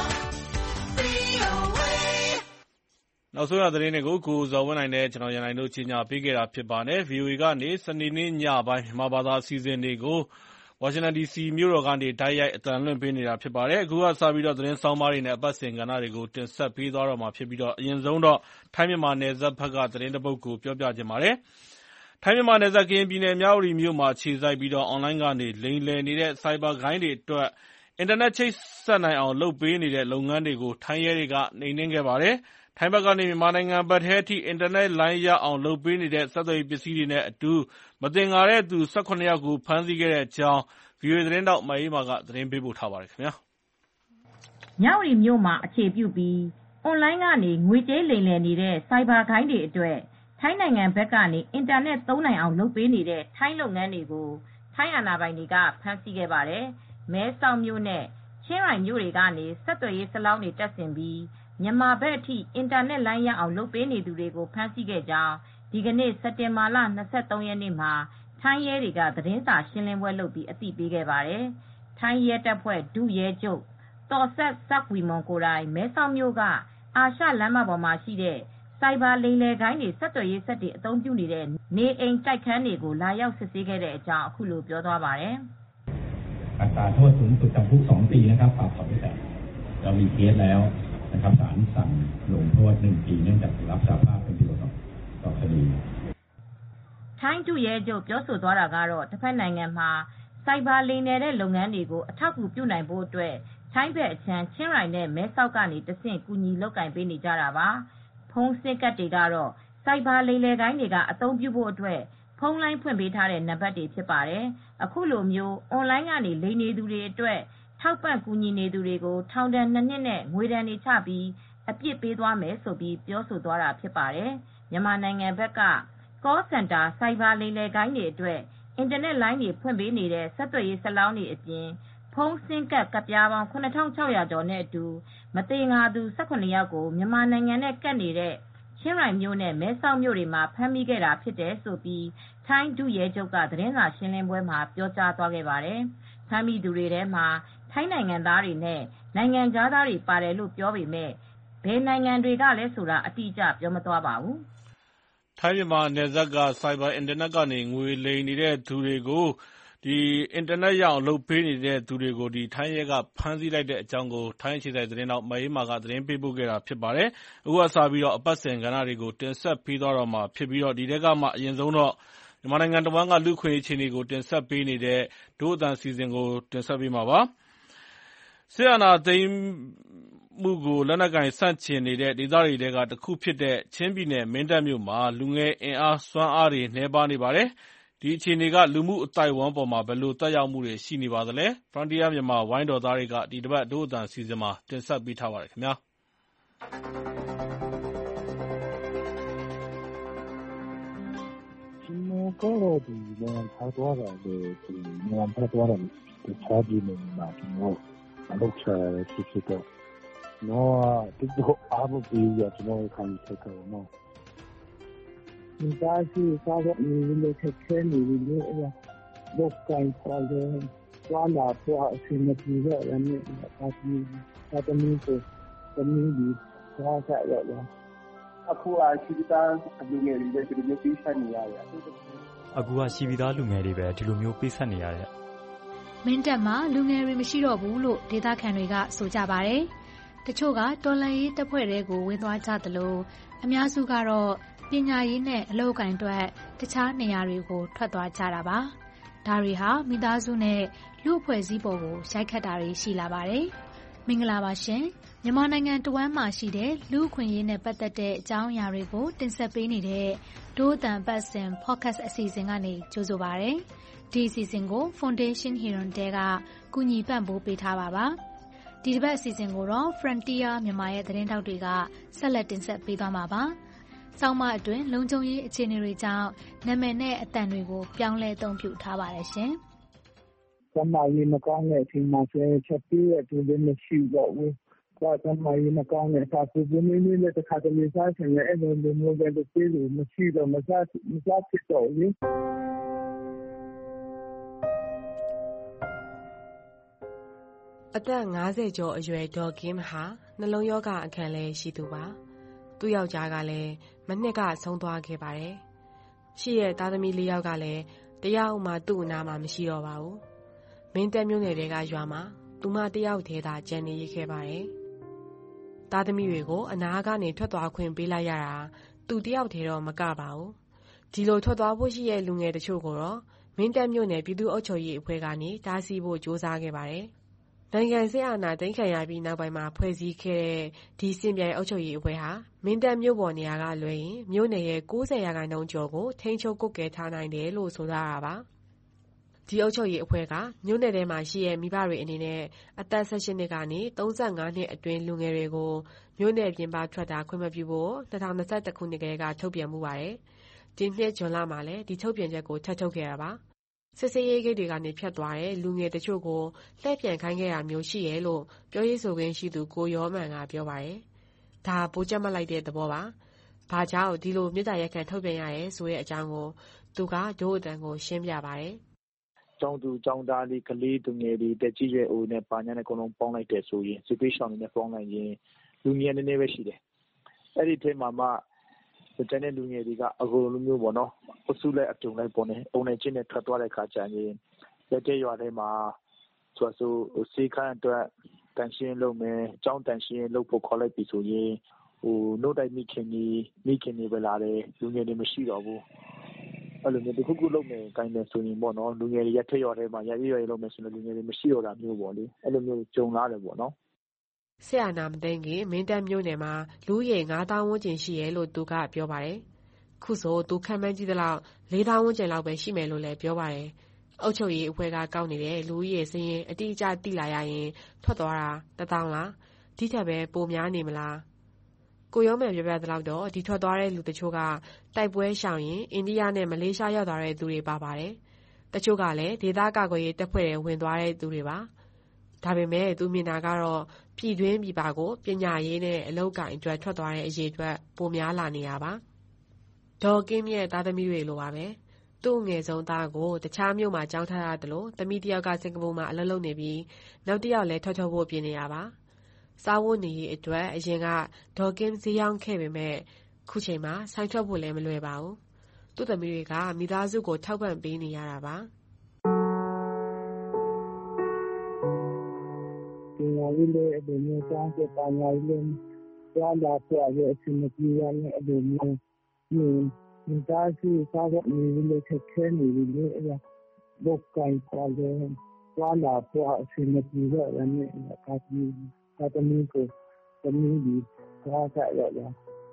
VOA. နောက်ဆုံးရသတင်းတွေကိုကိုဇော်ဝင်းနိုင်နဲ့ကျွန်တော်ရန်နိုင်တို့ကြီးညာပေးခဲ့တာဖြစ်ပါတယ်။ VOA ကနေစနေနေ့ညပိုင်းမြန်မာဘာသာအစီအစဉ်တွေကိုဝါရှင်တန် DC မြို့တော်ကနေတိုက်ရိုက်အသံလွှင့်ပေးနေတာဖြစ်ပါတယ်။ အခုကစပြီးတော့သတင်းဆောင်းပါးတွေနဲ့အပတ်စဉ်ကဏ္ဍတွေကိုတင်ဆက်ပေးသွားတော့မှာဖြစ်ပြီးတော့အရင်ဆုံးတော့ထိုင်းမြန်မာနယ်စပ်ဘက်ကသတင်းတစ်ပုဒ်ကိုပြောပြချင်ပါတယ်။ ထိုင်းမြန်မာနယ်စပ်ကရင်ပြည်နယ်မြဝတီမြို့မှာခြေစိုက်ပြီးတော့အွန်လိုင်းကနေလိမ်လည်နေတဲ့စိုက်ဘာဂိုဏ်းတွေအတွက်အင်တာနက်ချိတ်ဆက်နိုင်အောင်လုပ်ပေးနေတဲ့လုပ်ငန်းတွေကိုထိုင်းရဲတွေကနှိမ်နင်းခဲ့ပါတယ်။ ထိုင်းဘက်ကနေမြန်မာနိုင်ငံဘက်ထဲအထိအင်တာနက်လိုင်းရအောင်လုပ်ပေးနေတဲ့ဆက်သွယ်ရေးပစ္စည်းတွေနဲ့အတူမသင်္ကာတဲ့သူ17ယောက်ကိုဖမ်းဆီးခဲ့တဲ့အကြောင်း VOA သတင်းထောက်မအေးမာကသတင်းပေးပို့ထားပါတယ်။မြဝတီမြို့မှာအခြေပြုပြီးအွန်လိုင်းကနေငွေကြေးလိမ်လည်နေတဲ့စိုက်ဘာဂိုဏ်းတွေအတွက်ထိုင်းနိုင်ငံဘက်ကနေအင်တာနက်သုံးနိုင်အောင်လုပ်ပေးနေတဲ့ထိုင်းလုပ်ငန်းတွေကိုထိုင်းအာဏာပိုင်တွေကဖမ်းဆီးခဲ့ပါတယ်။မဲဆောက်မြို့နဲ့ချင်းရိုင်မြို့တွေကနေဆက်သွယ်ရေးစလောင်းတွေတပ်ဆင်ပြီးမြန်မာဘက်အထိအင်တာနက်လိုင်းရအောင်လုပ်ပေးနေသူတွေကိုဖမ်းဆီးခဲ့ကြောင်းဒီကနေ့စက်တင်ဘာလ23ရက်နေ့မှာထိုင်းရဲတွေကသတင်းစာရှင်းလင်းပွဲလုပ်ပြီးအသိပေးခဲ့ပါတယ်။ထိုင်းရဲတပ်ဖွဲ့ဒုရဲချုပ်တော်ဆက်စပ်ဝီမွန်ကိုယ်တိုင်မဲဆောက်မြို့ကအာရှလမ်းမပေါ်မှာရှိတဲ့စိုက်ဘာလိမ်လည်ဂိုဏ်းတွေဆက်သွယ်ရေးစက်တွေအသုံးပြုနေတဲ့နေအိမ်တိုက်ခန်းတွေကိုလာရောက်စစ်ဆေးခဲ့တဲ့အကြောင်းအခုလိုပြောသွားပါတယ်။อัตราโทษสูงสุดจำคุก2 ปีนะครับปรับ200,000เรามีเคสแล้วนะครับศาลสั่งลงโทษ1 ปีเนื่องจากรับสารภาพเป็นประโยชน์ต่อคดีထိုင်းဒုရဲချုပ်ပြောဆိုသွားတာကတော့တစ်ဖက်နိုင်ငံမှာစိုက်ဘာလိမ်လည်တဲ့လုပ်ငန်းတွေကိုအထောက်အကူပြုနိုင်ဖို့အတွက်ထိုင်းဘက်အခြမ်းချင်းရိုင်နဲ့မဲဆောက်ကနေတဆင့်ကူညီလုပ်ကင်ပေးနေကြတာပါ။ဖုန်းဆင်းကတ်တွေကတော့စိုက်ဘာလိမ်လည်ဂိုဏ်းတွေကအသုံးပြုဖို့အတွက်ဖုန်းလိုင်းဖွင့်ပေးထားတဲ့နံပါတ်တွေဖြစ်ပါတယ်။အခုလိုမျိုးအွန်လိုင်းကနေလိမ်နေသူတွေအတွက်ထောက်ပံ့ကူညီနေသူတွေကိုထောင်ဒဏ်2 နှစ်နဲ့ငွေဒဏ်တွေချပြီးအပြစ်ပေးသွားမယ်လို့ပြောဆိုသွားတာဖြစ်ပါတယ်။မြန်မာနိုင်ငံဘက်က call center စိုက်ဘာလိမ်လည်ဂိုဏ်းတွေအတွက်အင်တာနက်လိုင်းတွေဖွင့်ပေးနေတဲ့ဆက်သွယ်ရေးစလောင်းတွေအပြင်ဖုန်းဆင်းကတ်ကတ်ပြားပေါင်း7600ကျော်နဲ့အတူမသင်္ကာသူ17ယောက်ကိုမြန်မာနိုင်ငံနဲ့ကပ်နေတဲ့ချင်းရိုင်မြို့နဲ့မဲဆောက်မြို့တွေမှာဖမ်းမိခဲ့တာဖြစ်တယ်လို့ထိုင်းဒုရဲချုပ်ကသတင်းစာရှင်းလင်းပွဲမှာပြောကြားသွားခဲ့ပါတယ်။ဖမ်းမိသူတွေထဲမှာထိုင်းနိုင်ငံသားတွေနဲ့နိုင်ငံခြားသားတွေပါတယ်လို့ပြောပေမဲ့ဘယ်နိုင်ငံတွေကလဲဆိုတာအတိအကျပြောမသွားပါဘူး။ထိုင်းမြန်မာနယ်စပ်ကစိုက်ဘာအင်တာနက်ကနေငွေလိမ်နေတဲ့သူတွေကိုအင်တာနက်ရအောင်လုပ်ပေးနေတဲ့သူတွေကိုထိုင်းရဲကဖမ်းဆီးလိုက်တဲ့အကြောင်းကိုထိုင်းအခြေစိုက်သတင်းထောက်မအေးမာကသတင်းပေးပို့ခဲ့တာဖြစ်ပါတယ်။အခုကစပြီးတော့အပတ်စဉ်ကဏ္ဍတွေကိုတင်ဆက်ပေးသွားတော့မှာဖြစ်ပြီးတော့ဒီထဲကမှအရင်ဆုံးတော့မြန်မာနိုင်ငံတဝန်းကလူ့အခွင့်အရေးအခြေအနေကိုတင်ဆက်ပေးနေတဲ့ဒို့အသံစီစဉ်ကိုတင်ဆက်ပေးမှာပါ။စစ်အာဏာသိမ်းမှုကိုလက်နက်ကိုင်ဆန့်ကျင်နေတဲ့ဒေသတွေထဲကတစ်ခုဖြစ်တဲ့ချင်းပြည်နယ်မင်းတပ်မြို့မှာလူငယ်အင်အားစွမ်းအားတွေနည်းပါးနေပါတယ်။ဒီအခြေအနေကလူမှုအသိုက်အဝန်းပေါ်မှာဘယ်လိုသက်ရောက်မှုတွေရှိနေပါသလဲ။ Frontier မြန်မာဝိုင်းတော်သားတွေကဒီတစ်ပတ်ဒို့အသံစီစဉ်မှာတင်ဆက်ပေးထားပါတယ်ခင်ဗျာ။ကတော့ဒီနိုင်ငံခြားသွားတာလေဒီနိုင်ငံခြားသွားတာဒီချားပြီးနေမှာကျွန်တော်အလုပ်ချဖြစ်တော့တော့ဒီတော့အားမပေးရကျွန်တော်ခံချက်တော့နော်ဒီသားရှိစားတော့ဒီလိုချက်ခဲနေလို့လောက်ကင်ပေါ်တယ်လာလာတော့အစမပြေရရနေပါတီတာတမီးကိုတမီးဒီစားကြရတော့အခုအရှိတာလူငယ်တွေဒီလိုပေးဆက်နေရတယ်အခုကရှိပြီးသားလူငယ်တွေပဲဒီလိုမျိုးပေးဆက်နေရတယ်မင်းတပ်မှာလူငယ်တွေမရှိတော့ဘူးလို့ဒေသခံတွေကဆိုကြပါတယ်တချို့ကတော်လှန်ရေးတပ်ဖွဲ့တွေကိုဝင်သွားကြသလိုအများစုကတော့ပညာရေးနဲ့အလုပ်အကိုင်အတွက်တခြားနေရာတွေကိုထွက်သွားကြတာပါဒါတွေဟာမိသားစုနဲ့လူ့အဖွဲ့အစည်းပေါ်ကိုရိုက်ခတ်တာတွေရှိလာပါတယ်မင်္ဂလာပါရှင်မြန်မာနိုင်ငံတဝန်းမှာရှိတဲ့လူ့အခွင့်အရေးနဲ့ပတ်သက်တဲ့အကြောင်းအရာတွေကိုတင်ဆက်ပေးနေတဲ့ဒို့အသံပတ်စဉ် podcast အစီအစဉ်ကနေကြိုဆိုပါရစေဒီအစီအစဉ်ကို Foundation Heron တဲကကူညီပံ့ပိုးပေးထားပါဒီတစ်ပတ်အစီအစဉ်ကိုတော့ Frontier မြန်မာရဲ့သတင်းထောက်တွေကဆက်လက်တင်ဆက်ပေးသွားမှာပါဆောင်းမအတွင်းလုံခြုံရေးအခြေအနေတွေကြောင့်နာမည်နဲ့အတန်တွေကိုပြောင်းလဲအသုံးပြုထားပါတယ်ရှင်ကျမကြီးမကောင်းတဲ့အချိန်မှာဆိုရင်ချက်ပြီးတဲ့သူတွေမရှိတော့ဘူး။ကျမကြီးမကောင်းတဲ့အခါကိုဘယ်နည်းနဲ့တစ်ခါတလေစားချင်တဲ့အဲ့လိုမျိုးပဲလုပ်ပြီးလို့မရှိတော့မစားဖြစ်တော့ဘူး။မင်္ဂလာပါရှင်မြန်မာနိုင်ငံအသက်50ကျော်အရွယ်ဒေါ်ကင်းဟာနှလုံးရောဂါအခံလည်းရှိသူပါ။သူ့ယောက်ျားကလည်းမနှစ်ကဆုံးသွားခဲ့ပါတယ်။ရှိရဲ့သားသမီး4ယောက်ကလည်းတယောက်မှသူ့အနားမှာမရှိတော့ပါဘူး။မင်းတပ်မြို့နယ်တွေကရွာမှာသူမတယောက်တည်းသာကျန်နေရခဲ့ပါတယ်။သားသမီးတွေကိုအနားကနေထွက်သွားခွင့်ပေးလိုက်ရတာသူတယောက်တည်းတော့မကပါဘူး။ဒီလိုထွက်သွားဖို့ရှိရဲ့လူငယ်တချို့ကိုတော့မင်းတပ်မြို့နယ်ပြည်သူ့အုပ်ချုပ်ရေးအဖွဲ့ကနေတားဆီးဖို့ကြိုးစားခဲ့ပါတယ်။နိုင်ငံစစ်အာဏာသိမ်းခံရပြီးနောက်ပိုင်းမှာဖွဲ့စည်းခဲ့တဲ့ဒီစင်ပြိုင်အုပ်ချုပ်ရေးအဖွဲ့ဟာမင်းတပ်မြို့ပေါ်နေရာကလွဲရင်မြို့နယ်ရဲ့90%ကျော်ကိုထိန်းချုပ်ကွပ်ကဲထားနိုင်တယ်လို့ဆိုထားတာပါ။ဒီအုပ်ချုပ်ရေးအဖွဲ့ကမြို့နယ်ထဲမှာရှိတဲ့မိဘတွေအနေနဲ့အသက်18နှစ်ကနေ35နှစ်အတွင်းလူငယ်တွေကိုမြို့နယ်ပြင်ပထွက်တာခွင့်မပြုဖို့2021ခုနှစ်ကလေးကထုတ်ပြန်မှုပါတယ်။ဒီနှစ်ဇွန်လမှာလည်းဒီထုတ်ပြန်ချက်ကိုထပ်ထုတ်ခဲ့တာပါ။စစ်ဆေးရေးဂိတ်တွေကနေဖြတ်သွားတဲ့လူငယ်တချို့ကိုလှည့်ပြန်ခိုင်းခဲ့တာမျိုးရှိရဲ့လို့ပြောရေးဆိုခွင့်ရှိသူကိုရောမန်ကပြောပါတယ်။ဒါပိုကြက်မှတ်လိုက်တဲ့သဘောပါ။ဘာကြောင့်ဒီလိုမြေတားရက်ခံထုတ်ပြန်ရရဲဆိုတဲ့အကြောင်းကိုသူကဒို့အတန်ကိုရှင်းပြပါတယ်။ကျောင်းသူကျောင်းသားလေးကလေးသူငယ်တွေတက်ကြီးရွယ်အိုနဲ့ပါညာနဲ့အကုန်လုံးပေါင်းလိုက်တယ်ဆိုရင်စစ်ပေးရှောင်းနေပေါင်းလိုက်ရင်လူငယ်နည်းနည်းပဲရှိတယ်။အဲ့ဒီထဲမှာမှကျန်တဲ့လူငယ်တွေကအကုန်လုံးမျိုးပေါ့နော်အစုလိုက်အပြုံလိုက်ပေါ့နေအုံနဲ့ချင်းနဲ့ထွက်သွားတဲ့ခါကျရင်လက်တဲ့ရွာထဲမှာဆိုစေခန်းအတွက်တန်ရှင်းလုပ်မယ်ကျောင်းတန်ရှင်းလုပ်ဖို့ခေါ်လိုက်ပြီဆိုရင်နှုတ်တိုက်မိခင်ကြီးပဲလာတယ်လူငယ်တွေမရှိတော့ဘူးအဲ့လိုမျိုးတခုခုလုပ်မယ်ကိုင်းမယ်ဆိုရင်ပေါ့နော်လူငယ်တွေရက်ထက်ရွာထဲမှာရက်ရွယ်လုပ်မယ်ဆိုရင်လူငယ်တွေမရှိတော့တာမျိုးပေါ့လေအဲ့လိုမျိုးကြုံလာတယ်ပေါ့နော်ဆရာနာမသိန်းကမင်းတပ်မြို့နယ်မှာလူဦးရေ9000ဝန်းကျင်ရှိရဲလို့သူကပြောပါတယ်။ခုဆိုသူခံမှန်းကြည့်သလောက်4000ဝန်းကျင်လောက်ပဲရှိမယ်လို့လည်းပြောပါတယ်။အုပ်ချုပ်ရေးအဖွဲ့ကကောက်နေတဲ့လူဦးရေစည်းရင်အတိအကျသိလာရရင်ထွက်သွားတာ1000လားဒီထက်ပဲပိုများနေမလား။ကိုရောမယ်ပြပြသလောက်တော့ဒီထွက်သွားတဲ့လူတချို့ကတိုက်ပွဲရှောင်ရင်အိန္ဒိယနဲ့မလေးရှားရောက်သွားတဲ့သူတွေပါပါတယ်။တချို့ကလည်းဒေသကာကွယ်ရေးတပ်ဖွဲ့တွေဝင်သွားတဲ့သူတွေပါ။ဒါပေမဲ့သူမြင်တာကတော့ပြည်တွင်းပြည်ပကိုပညာရေးနဲ့အလုပ်ကိုင်အတွက်ထွက်သွားတဲ့အရေးအတွက်ပိုများလာနေရပါဒေါ်ကင်းရဲ့သားသမီးတွေလိုပါပဲသူ့ငယ်ဆုံးသားကိုတခြားမြို့မှာကျောင်းထားရတယ်လို့သမီးတယောက်ကစင်ကာပူမှာအလုပ်လုပ်နေပြီးနောက်တစ်ယောက်လည်းထွက်ဖို့ပြင်နေရပါစားဝတ်နေရေးအတွက်အရင်ကဒေါ်ကင်းဈေးရောက်ခဲ့ပေမဲ့ခုချိန်မှာဆိုင်ထွက်ဖို့လည်းမလွယ်ပါဘူးသူ့သမီးတွေကမိသားစုကိုထောက်ပံ့ပေးနေရတာပါဒီလိုအလိုမျိုးကြောင်းပြပါညာလေးကြားလာဆိုရအချင်းကြီးရတဲ့အလိုမျိုးမိသားစုစားတဲ့နေလေးထက်ခဲနေလို့အဲ့ဒါဘုတ်ကိုင်ပေါ်တယ်ကြားလာဆိုအချင်းကြီးရတဲ့နေကာတီသမီးကိုသမီးဒီကြားကြရရ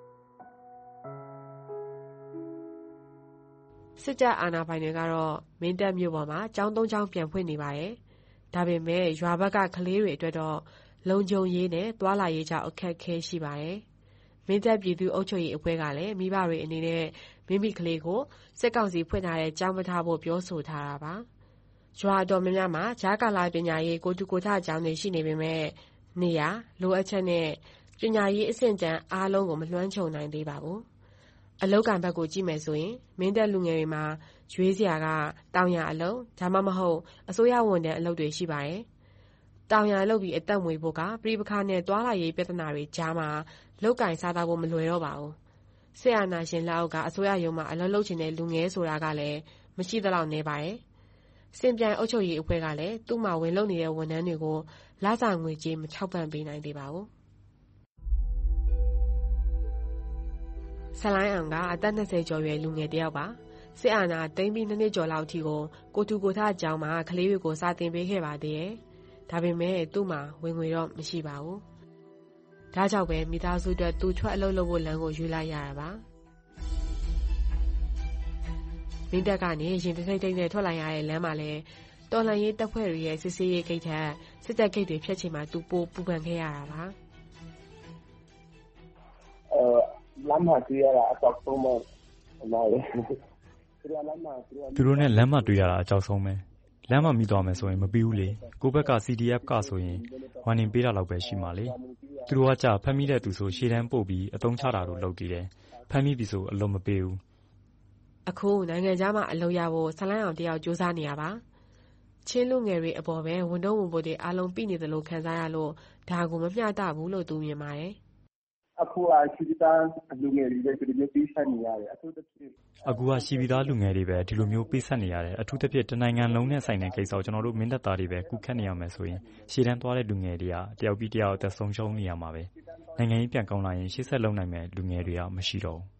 စစ်တပ်အာဏာပိုင်တွေကတော့မင်းတပ်မြို့ပေါ်မှာကျောင်း3ကျောင်းပြန်ဖွင့်နေပါတယ်ဒါပေမဲ့ရွာဘက်ကကလေးတွေအတွက်တော့လုံခြုံရေးနဲ့သွားလာရေးကြောင့်အခက်အခဲရှိပါတယ်။မင်းတပ်ပြည်သူ့အုပ်ချုပ်ရေးအဖွဲ့ကလည်းမိဘတွေအနေနဲ့မိမိကလေးကိုစစ်ကောင်စီဖွင့်ထားတဲ့ကျောင်းမထားဖို့ပြောဆိုထားတာပါ။ရွာတော်များများမှာဂျာကာလာပညာရေးကိုတူကိုထကျောင်းတွေရှိနေပေမဲ့နေရလိုအပ်ချက်နဲ့ပညာရေးအဆင့်တန်းအားလုံးကိုမလွှမ်းခြုံနိုင်သေးပါဘူး။အလုပ်ကံဘက်ကိုကြည့်မယ်ဆိုရင်မင်းတပ်လူငယ်တွေမှာရွေးစရာကတောင်ရအလုပ်ဒါမှမဟုတ်အစိုးရဝန်ထမ်းအလုပ်တွေရှိပါတယ်။တောင်ရလုပ်ပြီးအသက်မွေးဖို့ကပြည်ပခါနဲ့တွာလာရေးပြဿနာတွေကြားမှာလောက်ကင်စားသားဖို့မလွယ်တော့ပါဘူး။ဆရာနာရှင်လက်အောက်ကအစိုးရရုံးမှာအလုပ်လုပ်ချင်တဲ့လူငယ်ဆိုတာကလည်းမရှိသလောက်နေပါတယ်။စင်ပြိုင်အုပ်ချုပ်ရေးအဖွဲ့ကလည်းသူ့မှာဝင်လုပ်နေတဲ့ဝန်ထမ်းတွေကိုလစာငွေကြေးမထောက်ပံ့ပေးနိုင်သေးပါဘူး။ဆလိုင်းအောင်ကအသက်20ကျော်ရွယ်လူငယ်တယောက်ပါစစ်အာဏာသိမ်းပြီး2နှစ်ကျော်လောက်အထိကိုတူကိုထအကြောင်းမှာကလေးတွေကိုစာသင်ပေးခဲ့ပါသေးတယ်။ဒါပေမဲ့သူ့မှာဝင်ငွေတော့မရှိပါဘူး။ဒါကြောင့်ပဲမိသားစုအတွက်သူထွက်အလုပ်လုပ်ဖို့လမ်းကိုရွေးလိုက်ရတာပါ။မင်းတပ်ကနေရင်တိတ်တိတ်နဲ့ထွက်လာရတဲ့လမ်းမှာလည်းတော်လှန်ရေးတပ်ဖွဲ့တွေရဲ့စစ်ဆေးရေးဂိတ်ထက်စစ်တပ်ဂိတ်တွေဖျက်ချင်မှသူပိုပူပန်ခဲ့ရတာပါ။လမ်းမှာတွေ့ရတာအတော့ဆုံးမလားသူတို့နဲ့လမ်းမှာတွေ့ရတာအကြောက်ဆုံးပဲလမ်းမှာမိသွားမယ်ဆိုရင်မပြီးဘူးလေကိုဘက်က CDF ကဆိုရင်ဝါနင်ပေးတာလောက်ပဲရှိမှာလေသူတို့ကကြာဖမ်းမိတဲ့သူဆိုရှေ့တန်းပို့ပြီးအသုံးချတာတို့လုပ်တည်တယ်ဖမ်းမိပြီဆိုအလုံးမပေးဘူးအခုနိုင်ငံခြားမှာအလုပ်ရဖို့ဆလိုင်းအောင်တယောက်စူးစမ်းနေရပါချင်းလူငယ်တွေအပေါ်ပဲဝန်တော့ဝန်ပိုးတွေအားလုံးပြည့်နေတယ်လို့ခံစားရလို့ဒါကိုမမျှတဘူးလို့သူမြင်ပါတယ်။အခုရှိပြီးသားလူငယ်တွေပဲဒီလိုမျိုးပေးဆက်နေရတယ်။အခုတစ်ဖြစ်အခုရှိပြီးသားလူငယ်တွေပဲဒီလိုမျိုးပေးဆက်နေရတယ်အထူးသဖြင့်တနိုင်ငံလုံးနဲ့ဆိုင်တဲ့ကိစ္စကိုကျွန်တော်တို့မင်းတပ်သားတွေပဲကုခတ်နေရမယ်ဆိုရင်ရှေ့တန်းသွားတဲ့လူငယ်တွေကတယောက်ပြီးတယောက်အသက်ဆုံးရှုံးနေရမှာပဲနိုင်ငံရေးပြန်ကောင်းလာရင်ရှေ့ဆက်လုံနိုင်မဲ့လူငယ်တွေကမရှိတော့ဘူး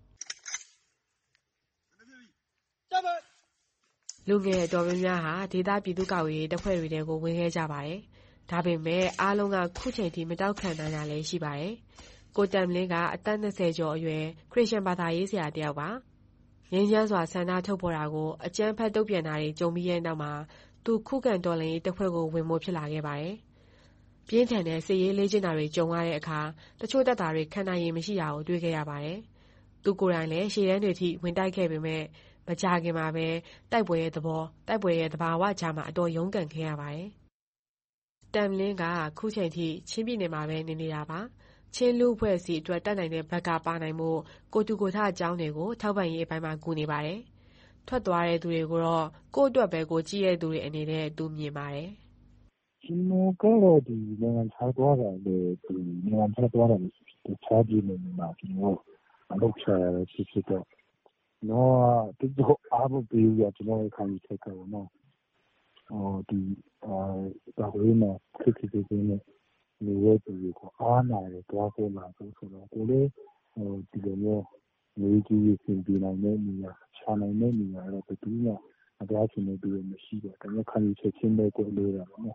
လူငယ်တော်များများဟာဒေသပြည်သူ့ကာကွယ်ရေးတပ်ဖွဲ့တွေကိုဝင်ခဲ့ကြပါတယ်။ဒါပေမဲ့အားလုံးကခုချိန်ထိမတောက်ခံနိုင်တာလည်းရှိပါတယ်။ကိုတမ်လင်းကအသက်20ကျော်အရွယ်ခရစ်ယာန်ဘာသာရေးဆရာတစ်ယောက်ပါ။ငြိမ်းချမ်းစွာဆန္ဒထုတ်ဖော်တာကိုအကြမ်းဖက်တုံ့ပြန်တာတွေကြုံပြီးတဲ့နောက်မှာသူခုခံတော်လှန်ရေးတပ်ဖွဲ့ကိုဝင်ဖို့ဖြစ်လာခဲ့ပါတယ်။ပြင်းထန်တဲ့စစ်ရေးလေ့ကျင့်တာတွေကြုံရတဲ့အခါတချို့တပ်သားတွေခံနိုင်ရည်မရှိတာကိုတွေ့ခဲ့ရပါတယ်။သူကိုယ်တိုင်လည်းရှေ့တန်းတွေထိဝင်တိုက်ခဲ့ပေမဲ့မကြခင်မှာပဲတိုက်ပွဲရဲ့သဘာဝကြားမှာအတော်ရုန်းကန်ခဲ့ရပါတယ်။တမ်လင်းကခုချိန်ထိချင်းပြည်နယ်မှာပဲနေနေတာပါ။ချင်းလူအဖွဲ့အစည်းအတွက်တက်နိုင်တဲ့ဘက်ကပါနိုင်မှုကိုတူကိုထအကြောင်းတွေကိုထောက်ပံ့ရေးအပိုင်းမှာကူနေပါတယ်။ထွက်သွားတဲ့သူတွေကိုတော့ကိုယ့်အတွက်ပဲကိုကြည့်တဲ့သူတွေအနေနဲ့သူမြင်ပါတယ်။ကျွန်တော်ကတော့ဒီနိုင်ငံခြားသွားတာလေဒီနိုင်ငံခြားသွားတာဒီခြားပြည်နယ်မှာကျွန်တော်အလုပ်ချရဖြစ်တော့နော်ဒီတော့အားမပေးရကျွန်တော်ခံယူချက်ကတော့နော်ဒီဒါဝေးမှာဖြစ်နေလူရဲ့သူကိုအားနာရတော့ကိုလာဆိုတော့ကိုလေဒီလိုမျိုးနေကြီးပြင်ပြနိုင်တဲ့နေရာချနိုင်တဲ့နေရာတော့ဘယ်သူမှအပြားချင်နေပြီးမရှိတော့ဒါမျိုးခံယူချက်ချင်းပဲကိုလို့ရပါတော့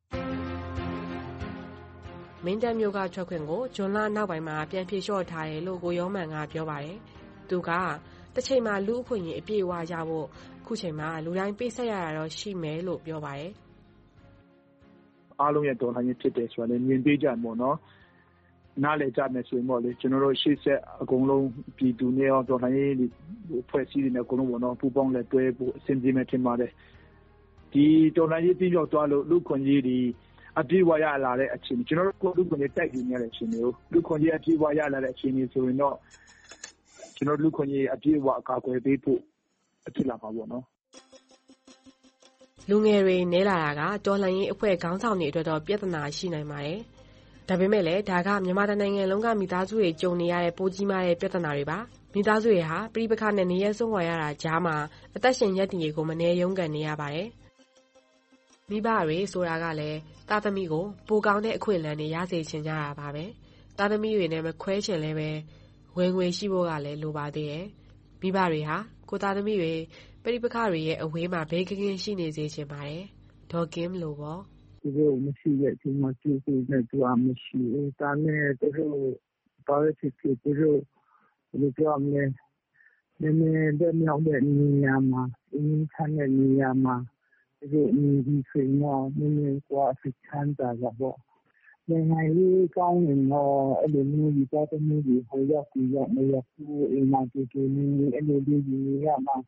မင်းတပ်မျိုးကထွက်ခွင့်ကိုဂျွန်လနောက်ပိုင်းမှာပြန်ဖြေလျှော့ထားတယ်လို့ကိုရောမန်ကပြောပါတယ်။သူကတစ်ချိန်မှာလူအခွင့်အရေးအပြည့်အဝရဖို့ခုချိန်မှာလူတိုင်းပေးဆက်ရတာတော့ရှိမယ်လို့ပြောပါတယ်။အားလုံးရဲ့တော်လှန်ရေးဖြစ်တယ်ဆိုတာလည်းမြင်သိကြမှာနော်။နားလည်ကြမယ်ဆိုရင်ပေါ့လေကျွန်တော်တို့ရှေ့ဆက်အကုန်လုံးပြည်သူတွေရောတော်လှန်ရေးဖွဲ့စည်းနေတဲ့အကုန်လုံးပေါ့နော်ပူပေါင်းလက်တွဲဖို့အဆင်ပြေမယ်ထင်ပါတယ်။ဒီတော်လှန်ရေးပြည့်ပြောက်သွားလို့လူခွင့်ရေးဒီအပြည့်ဝရလာတဲ့အခြေအနေကျွန်တော်တို့လူခွင့်ရေးတိုက်ပြီးနေတဲ့အခြေအနေကိုလူခွင့်ရေးအပြည့်ဝရလာတဲ့အခြေအနေဆိုရင်တော့ကျွန်တော်လူခွင့်ရေးအပြည့်အဝအကာအကွယ်ပေးဖို့အဖြစ်လာပါပေါ့နော်လူငယ်တွေနဲလာတာကတော်လှန်ရေးအဖွဲ့ခေါင်းဆောင်တွေအတွက်တော့ပြဿနာရှိနိုင်ပါတယ်ဒါပေမဲ့လည်းဒါကမြန်မာနိုင်ငံလုံးကမိသားစုတွေကြုံနေရတဲ့ပိုကြီးမားတဲ့ပြဿနာတွေပါမိသားစုတွေဟာပြိပခါနဲ့နေရဆုံးခွာရတာကြားမှာအသက်ရှင်ရက်တည်ရေးကိုမနေရုံးကန်နေရပါတယ်မိဘတွေဆိုတာကလည်းသားသမီးကိုပိုကောင်းတဲ့အခွင့်အလမ်းတွေရစေချင်ကြတာပါပဲသားသမီးတွေနဲ့မခွဲချင်လည်းပဲဝင်ငွေရှိဖို့ကလည်းလိုပါသေးတယ်။မိဘတွေဟာကိုသားသမီးတွေပြိပခါတွေရဲ့အဝေးမှာဘေးကင်းရှိနေစေချင်ပါတယ်။ဒေါ်ကင်းလိုပေါ့။ဒီလိုမရှိတဲ့ဒီမှာကျူးနေတူအမရှိဘူး။ဒါနဲ့တို့ဘာလို့ဖြစ်ဒီလိုပြောမလဲ။နည်းနည်းတဲ့မြောက်တဲ့နေရာမှာအင်းချမ်းတဲ့နေရာမှာဒီဒီဆွေးနွေးနည်းနည်းကွာဖိချမ်းတာပေါ့နိုင်ငံရေးကောင်းရင်တော့အဲ့လိုမျိုးဒီသားသမီးတွေဟိုရောက်ဒီရောက်နေရဘူးအိမ်မှာကြည့်ကြည့်နေအဲ့လိုလေးကြီးရမှာ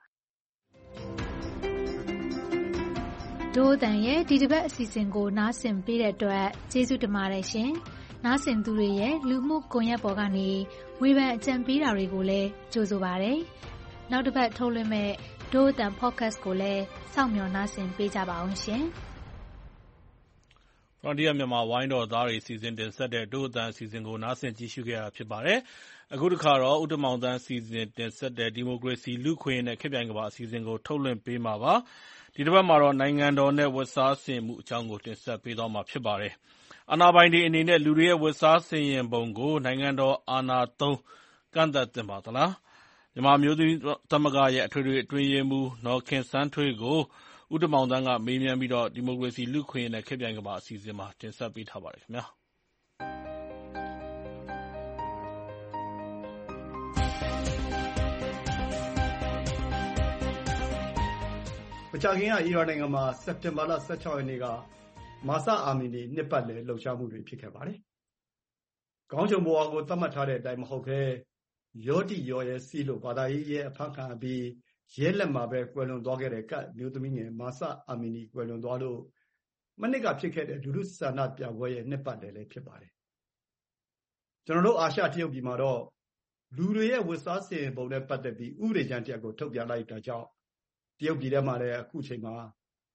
ဒိုးတန်ရဲ့ဒီတစ်ပတ်အစီအစဉ်ကိုနားဆင်ပေးတဲ့အတွက်ကျေးဇူးတင်ပါတယ်ရှင်။နားဆင်သူတွေရဲ့လူမှုကွန်ရက်ပေါ်ကနေဝေဖန်အကြံပေးတာတွေကိုလည်းကြိုဆိုပါရစေ။နောက်တစ်ပတ်ထုတ်လွှင့်မဲ့ဒိုးတန် podcast ကိုလည်းစောင့်မျှော်နားဆင်ပေးကြပါအောင်ရှင်။ Frontier မြန်မာဝိုင်းတော်သားတွေစီစဉ်တင်ဆက်တဲ့ဒို့အတန်အစီအစဉ်ကိုနားဆင်ကြည့်ရှုခဲ့ရတာဖြစ်ပါတယ်။အခုတစ်ခါတော့ဦးတင်မောင်သန်းစီစဉ်တင်ဆက်တဲ့ဒီမိုကရေစီလူ့အခွင့်အရေးနဲ့ခေတ်ပြိုင်ကမ္ဘာအစီအစဉ်ကိုထုတ်လွှင့်ပေးမှာပါ။ဒီတစ်ပတ်မှာတော့နိုင်ငံတော်နဲ့ဝတ်စားဆင်မှုအကြောင်းကိုတင်ဆက်ပေးသွားမှာဖြစ်ပါတယ်။အာဏာပိုင်တွေအနေနဲ့လူတွေရဲ့ဝတ်စားဆင်ယင်ပုံကိုနိုင်ငံတော်အာဏာသုံးကန့်သတ်သင့်ပါသလား။မြန်မာမျိုးသမီးသမဂ္ဂရဲ့အထွေထွေအတွင်းရေးမှူးနော်ခင်စန်းထွေးကိုဦးတင်မောင်သန်းကမေးမြန်းပြီးဒီမိုကရေစီလူ့အခွင့်အရေးနဲ့ခေတ်ပြိုင်ကမ္ဘာအစီအစဉ်မှာတင်ဆက်ပေးထားပါတယ်ခင်ဗျာမကြာခင်ကအီရန်နိုင်ငံမှာစက်တင်ဘာလ16ရက်နေ့ကမာဆာအာမီနီနှစ်ပတ်လည်လှုပ်ရှားမှုတွေဖြစ်ခဲ့ပါတယ်။ခေါင်းချုပ်ဘဝကိုသတ်မှတ်ထားတဲ့အတိုင်းမဟုတ်ဘဲရောတိရောရဲစီလို့ဘာသာရေးရဲ့အဖမ်းခံအပြီးရဲလက်မှာပဲကွယ်လွန်သွားခဲ့တဲ့ကတ်မျိုးသမီးငယ်မာဆာအာမီနီကွယ်လွန်သွားလို့မနှစ်ကဖြစ်ခဲ့တဲ့လူထုဆန္ဒပြပွဲရဲ့နှစ်ပတ်လည်လည်းဖြစ်ပါတယ်။ကျွန်တော်တို့အာရှတရုတ်ပြည်မှာတော့လူတွေရဲ့ဝတ်စားဆင်ပုံနဲ့ပတ်သက်ပြီးဥပဒေကြမ်းတစ်ရပ်ကိုထုတ်ပြန်လိုက်တာကြောင့်တရုတ်ပြည်ထဲမှာလည်းအခုချိန်မှာ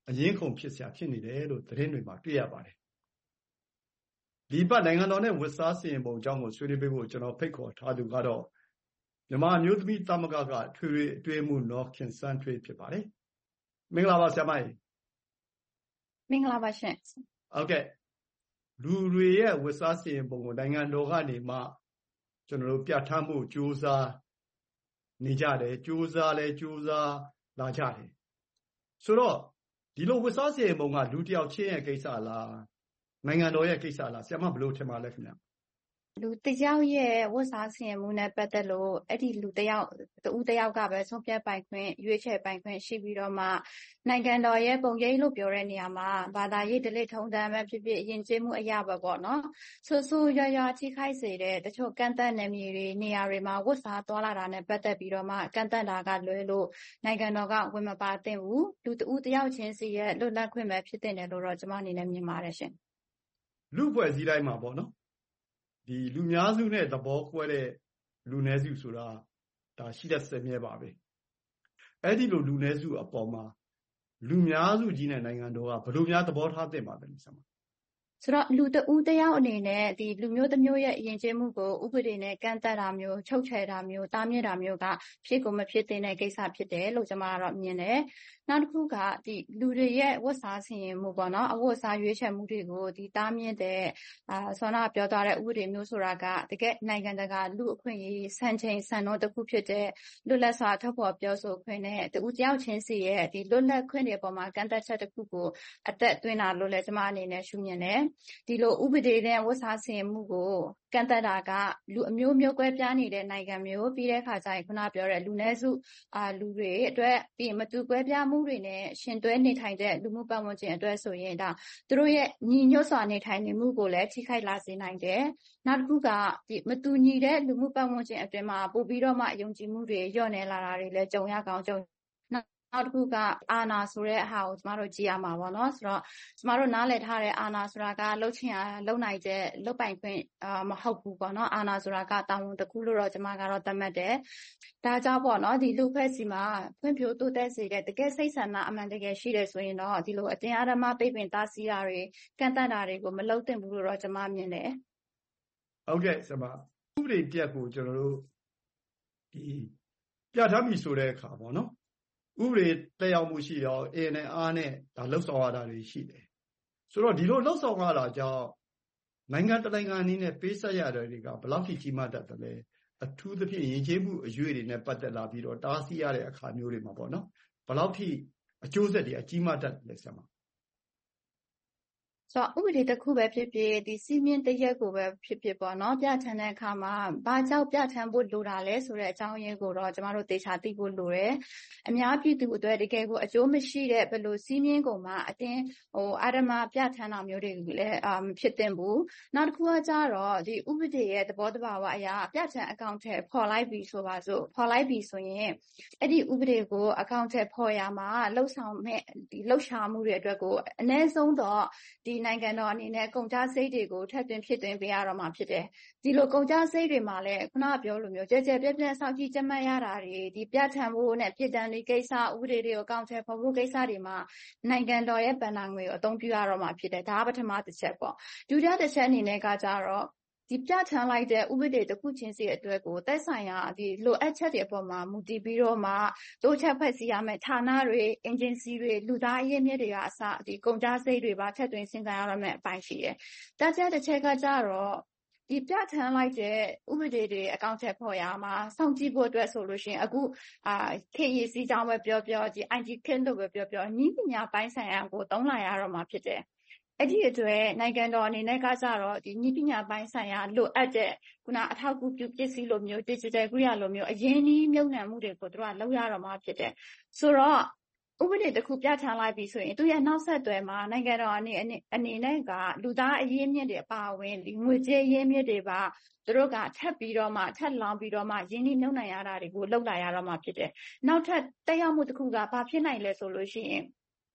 အရင်းခုန်ဖြစ်စရာဖြစ်နေတယ်လို့သတင်းတွေမှာတွေ့ရပါတယ်။ဒီပတ်နိုင်ငံတော်နဲ့ဝတ်စားစီရင်ပုံအကြောင်းကိုဆွေးနွေးပေးဖို့ကျွန်တော်ဖိတ်ခေါ်ထားသူကတော့မြန်မာမျိုးသမီးသမဂ္ဂကထွေထွေအတွင်းမှုနော်ခင်စန်းထွေးဖြစ်ပါတယ်။မင်္ဂလာပါဆရာမကြီး။မင်္ဂလာပါရှင်။ဟုတ်ကဲ့လူတွေရဲ့ဝတ်စားစီရင်ပုံကိုနိုင်ငံတော်ကနေမှကျွန်တော်တို့ပြဋ္ဌာန်းမှုစ조사နေကြတယ်စ조사လဲစ조사လာကြတယ်ဆိုတော့ဒီလိုဝတ်စားစီရင်ပုံကလူတယောက်ချင်းရဲ့ကိစ္စလားနိုင်ငံတော်ရဲ့ကိစ္စလားဆရာမဘယ်လိုထင်ပါလဲခင်ဗျာလူတယောက်ရဲ့ဝတ်စားဆင်မှုနဲ့ပတ်သက်လို့အဲ့ဒီလူတယောက်တယောက်ကပဲဆုံးဖြတ်ပိုင်ခွင့်ရွေးချယ်ပိုင်ခွင့်ရှိပြီးတော့မှနိုင်ငံတော်ရဲ့ပုံရိပ်လို့ပြောတဲ့နေရာမှာဘာသာရေးဓလေ့ထုံးတမ်းပဲဖြစ်ဖြစ်ယဉ်ကျေးမှုအရာပဲပေါ့နော်ဆိုရွာထိခိုက်စေတဲ့တချို့ကန့်သတ်နယ်မြေတွေနေရာတွေမှာဝတ်စားသွားလာတာနဲ့ပတ်သက်ပြီးတော့မှကန့်သတ်တာကလွဲလို့နိုင်ငံတော်ကဝင်မပါသင့်ဘူးလူတယောက်ချင်းစီရဲ့လွတ်လပ်ခွင့်ပဲဖြစ်တဲ့တယ်လို့တော့ကျွန်မအနေနဲ့မြင်ပါတယ်ရှင်လူဖွဲ့စည်းတိုင်းမှာပေါ့နော်ဒီလူများစုနဲ့သဘောကွဲတဲ့လူနည်းစုဆိုတာဒါရှိတဲ့စက်မြဲပါပဲအဲ့ဒီလိုလူနည်းစုအပေါ်မှာလူများစုကြီးနဲ့နိုင်ငံတော်ကဘယ်လိုများသဘောထားသင့်ပါလဲဆရာမဆိုတော့လူတယောက်အနေနဲ့ဒီလူမျိုးတစ်မျိုးရဲ့အရင်ကျင်းမှုကိုဥပဒေနဲ့ကန့်သတ်တာမျိုးချုပ်ချယ်တာမျိုးတားမြစ်တာမျိုးကဖြစ်ကိုမဖြစ်တဲ့ကိစ္စဖြစ်တယ်လို့ကျွန်မကတော့မြင်တယ်နောက်တစ်ခုကဒီလူတွေရဲ့ဝတ်စားဆင်ရင်မှုပေါ့နော်အဝတ်စားရွေးချယ်မှုတွေကိုဒီတားမြစ်တဲ့ဆောနာပြောထားတဲ့ဥပဒေမျိုးဆိုတာကတကယ်နိုင်ငံတကာလူအခွင့်အရေးစံချိန်စံနှုန်းတစ်ခုဖြစ်တဲ့လွတ်လပ်စွာထုတ်ဖော်ပြောဆိုခွင့်နဲ့တူတယောက်ချင်းစီရဲ့ဒီလွတ်လပ်ခွင့်တွေပေါ်မှာကန့်သတ်ချက်တစ်ခုကိုအသက်သွင်းတာလို့လည်းကျွန်မအနေနဲ့ရှုမြင်တယ်ဒီလိုဥပဒေနဲ့ဝတ်စားဆင်မှုကိုကန့်သတ်တာကလူအမျိုးမျိုးကွဲပြားနေတဲ့နိုင်ငံမျိုးပြီးတဲ့အခါကျရင်ခုနပြောတဲ့လူနည်းစုလူတွေအတွက်ပြီးမတူကွဲပြားမှုတွေနဲ့ရှင်တွဲနေထိုင်တဲ့လူမှုပတ်ဝန်းကျင်အတွက်ဆိုရင်ဒါသူတို့ရဲ့ညီညွတ်စွာနေထိုင်နေမှုကိုလည်းထိခိုက်လာစေနိုင်တယ်နောက်တစ်ခုကဒီမတူညီတဲ့လူမှုပတ်ဝန်းကျင်အတွင်းမှာပို့ပြီးတော့မှယုံကြည်မှုတွေညော့နေလာတာတွေလည်းကြုံရကောင်းကြုံနောက်တစ်ခုကအာဏာဆိုတဲ့အဟာကိုကျမတို့ကြည့်ရမှာပေါ့နော်ဆိုတော့ကျမတို့နားလည်ထားတဲ့အာဏာဆိုတာကလှုပ်ချင်လှုပ်နိုင်တဲ့လှုပ်ပိုင်ခွင့်မဟုတ်ဘူးပေါ့နော်အာဏာဆိုတာကတာဝန်တစ်ခုလို့တော့ကျမကတော့သတ်မှတ်တယ်ဒါကြောင့်ပေါ့နော်ဒီလူဖွဲ့စီမှာဖွံ့ဖြိုးတိုးတက်စေတဲ့တကယ်စိတ်ဆန္ဒအမှန်တကယ်ရှိတယ်ဆိုရင်တော့ဒီလိုအတင်းအဓမ္မပိတ်ပင်တားဆီးတာတွေကန့်သတ်တာတွေကိုမလုပ်သင့်ဘူးလို့တော့ကျမမြင်တယ်ဟုတ်ကဲ့ဆရာမဥပဒေပြတ်ကိုကျွန်တော်တို့ဒီပြဋ္ဌာန်းပြီဆိုတဲ့အခါပေါ့နော်ဥပဒေတက်ရောက်မှုရှိတော့ANRနဲ့ဒါလှုပ်ဆောင်ရတာတွေရှိတယ်ဆိုတော့ဒီလိုလှုပ်ဆောင်ရတာကြောင့်နိုင်ငံတနိုင်ငံအနေနဲ့ပေးဆက်ရတယ်တွေကဘယ်လောက်ထိကြီးမားတတ်တယ်လဲအထူးသဖြင့်ယဉ်ကျေးမှုအရွေတွေနဲ့ပတ်သက်လာပြီးတော့တားဆီးရတဲ့အခါမျိုးတွေမှာပေါ့နော်ဘယ်လောက်ထိအကျိုးဆက်တွေအကြီးမားတတ်တယ်လဲဆရာမဆိုတော့ဥပဒေတစ်ခုပဲဖြစ်ဖြစ်ဒီစီမင်းတရက်ကိုပဲဖြစ်ဖြစ်ပေါ့နော်ပြဋ္ဌာန်းတဲ့အခါမှာဘာကြောင့်ပြဋ္ဌာန်းဖို့လိုတာလဲဆိုတဲ့အကြောင်းရင်းကိုတော့ကျမတို့သေချာသိဖို့လိုတယ်အများပြည်သူအတွက်တကယ်ကိုအကျိုးမရှိတဲ့ဘယ်လိုစီမင်းကိုမှအတင်းအာရမပြဋ္ဌာန်းတာမျိုးတွေလည်းမဖြစ်သင့်ဘူးနောက်တစ်ခုကကြတော့ဒီဥပဒေရဲ့သဘောတဘာဝအရာပြဋ္ဌာန်းအကောင့်ထဲပေါ်လိုက်ပြီဆိုပါစို့ပေါ်လိုက်ပြီဆိုရင်အဲ့ဒီဥပဒေကိုအကောင့်ထဲပေါ်ရမှာလှုပ်ဆောင်မဲ့ဒီလှုပ်ရှားမှုတွေအတွက်ကိုအနည်းဆုံးတော့ဒီနိုင်ငံတော်အနေနဲ့ကုန်ကြစိတ်တွေကိုထပ်သွင်းဖြစ်သွင်းပေးရတော့မှာဖြစ်တယ်ဒီလိုကုန်ကြစိတ်တွေမှာလည်းခုနပြောလိုမျိုးကြဲကြဲပြဲပြဲစောင့်ကြည့်ကြမှတ်ရတာတွေဒီပြဋ္ဌာန်းဖို့နဲ့ပြည်တံတွေကိစ္စဥပဒေတွေကိုအကောင့်ထဲပေါ်ဖို့ကိစ္စတွေမှာနိုင်ငံတော်ရဲ့ဗန်နာငွေကိုအသုံးပြုရတော့မှာဖြစ်တယ်ဒါကပထမတစ်ချက်ပေါ့ဒုတိယတစ်ချက်အနေနဲ့ကကြတော့ဒီပြဋ္ဌာန်းလိုက်တဲ့ဥပဒေတစ်ခုချင်းစီအတွက်ကိုသက်ဆိုင်ရာဒီလိုအပ်ချက်တွေအပေါ်မှာမူတည်ပြီးတော့မှတိုးချက်ဖွဲ့စည်းရမယ့်ဌာနတွေ agency တွေလူသားအရင်းမြစ်တွေကအစဒီကုန်ကြစိတ်တွေပါထပ်သွင်းစဉ်းစားရမယ့်အပိုင်းရှိတယ်။တစ်ချက်ကကြတော့ဒီပြဋ္ဌာန်းလိုက်တဲ့ဥပဒေတွေအကောင့်ထဲပေါ်ရမှာစောင့်ကြည့်ဖို့အတွက်ဆိုလို့ရှိရင်အခုခေတ်ရည်စည်းကြောင်းပဲပြောဒီ IT ခေတ်လို့ပဲပြောနည်းပညာပိုင်းဆိုင်ရာကိုသုံးလာရတော့မှာဖြစ်တယ်။အဲ့ဒီအတွက်နိုင်ငံတော်အနေနဲ့ကကြတော့ဒီနည်းပညာပိုင်းဆိုင်ရာလိုအပ်တဲ့ခုနအထောက်အကူပြုပစ္စည်းလိုမျိုး digital ကိရိယာလိုမျိုးအရင်းနှီးမြုပ်နှံမှုတွေကိုတို့ကလုပ်ရတော့မှာဖြစ်တယ်။ဆိုတော့ဥပဒေတစ်ခုပြဋ္ဌာန်းလိုက်ပြီဆိုရင်သူရဲ့နောက်ဆက်တွဲမှာနိုင်ငံတော်အနေနဲ့ကလူသားအရင်းမြစ်တွေအပါအဝင်ဒီငွေကြေးရင်းမြစ်တွေပါသူတို့ကထပ်ပြီးတော့မှထပ်လောင်ပြီးတော့မှရင်းနှီးမြုပ်နှံရတာတွေကိုလုပ်လာရတော့မှာဖြစ်တယ်။နောက်ထပ်တက်ရောက်မှုတစ်ခုကဘာဖြစ်နိုင်လဲဆိုလို့ရှိရင်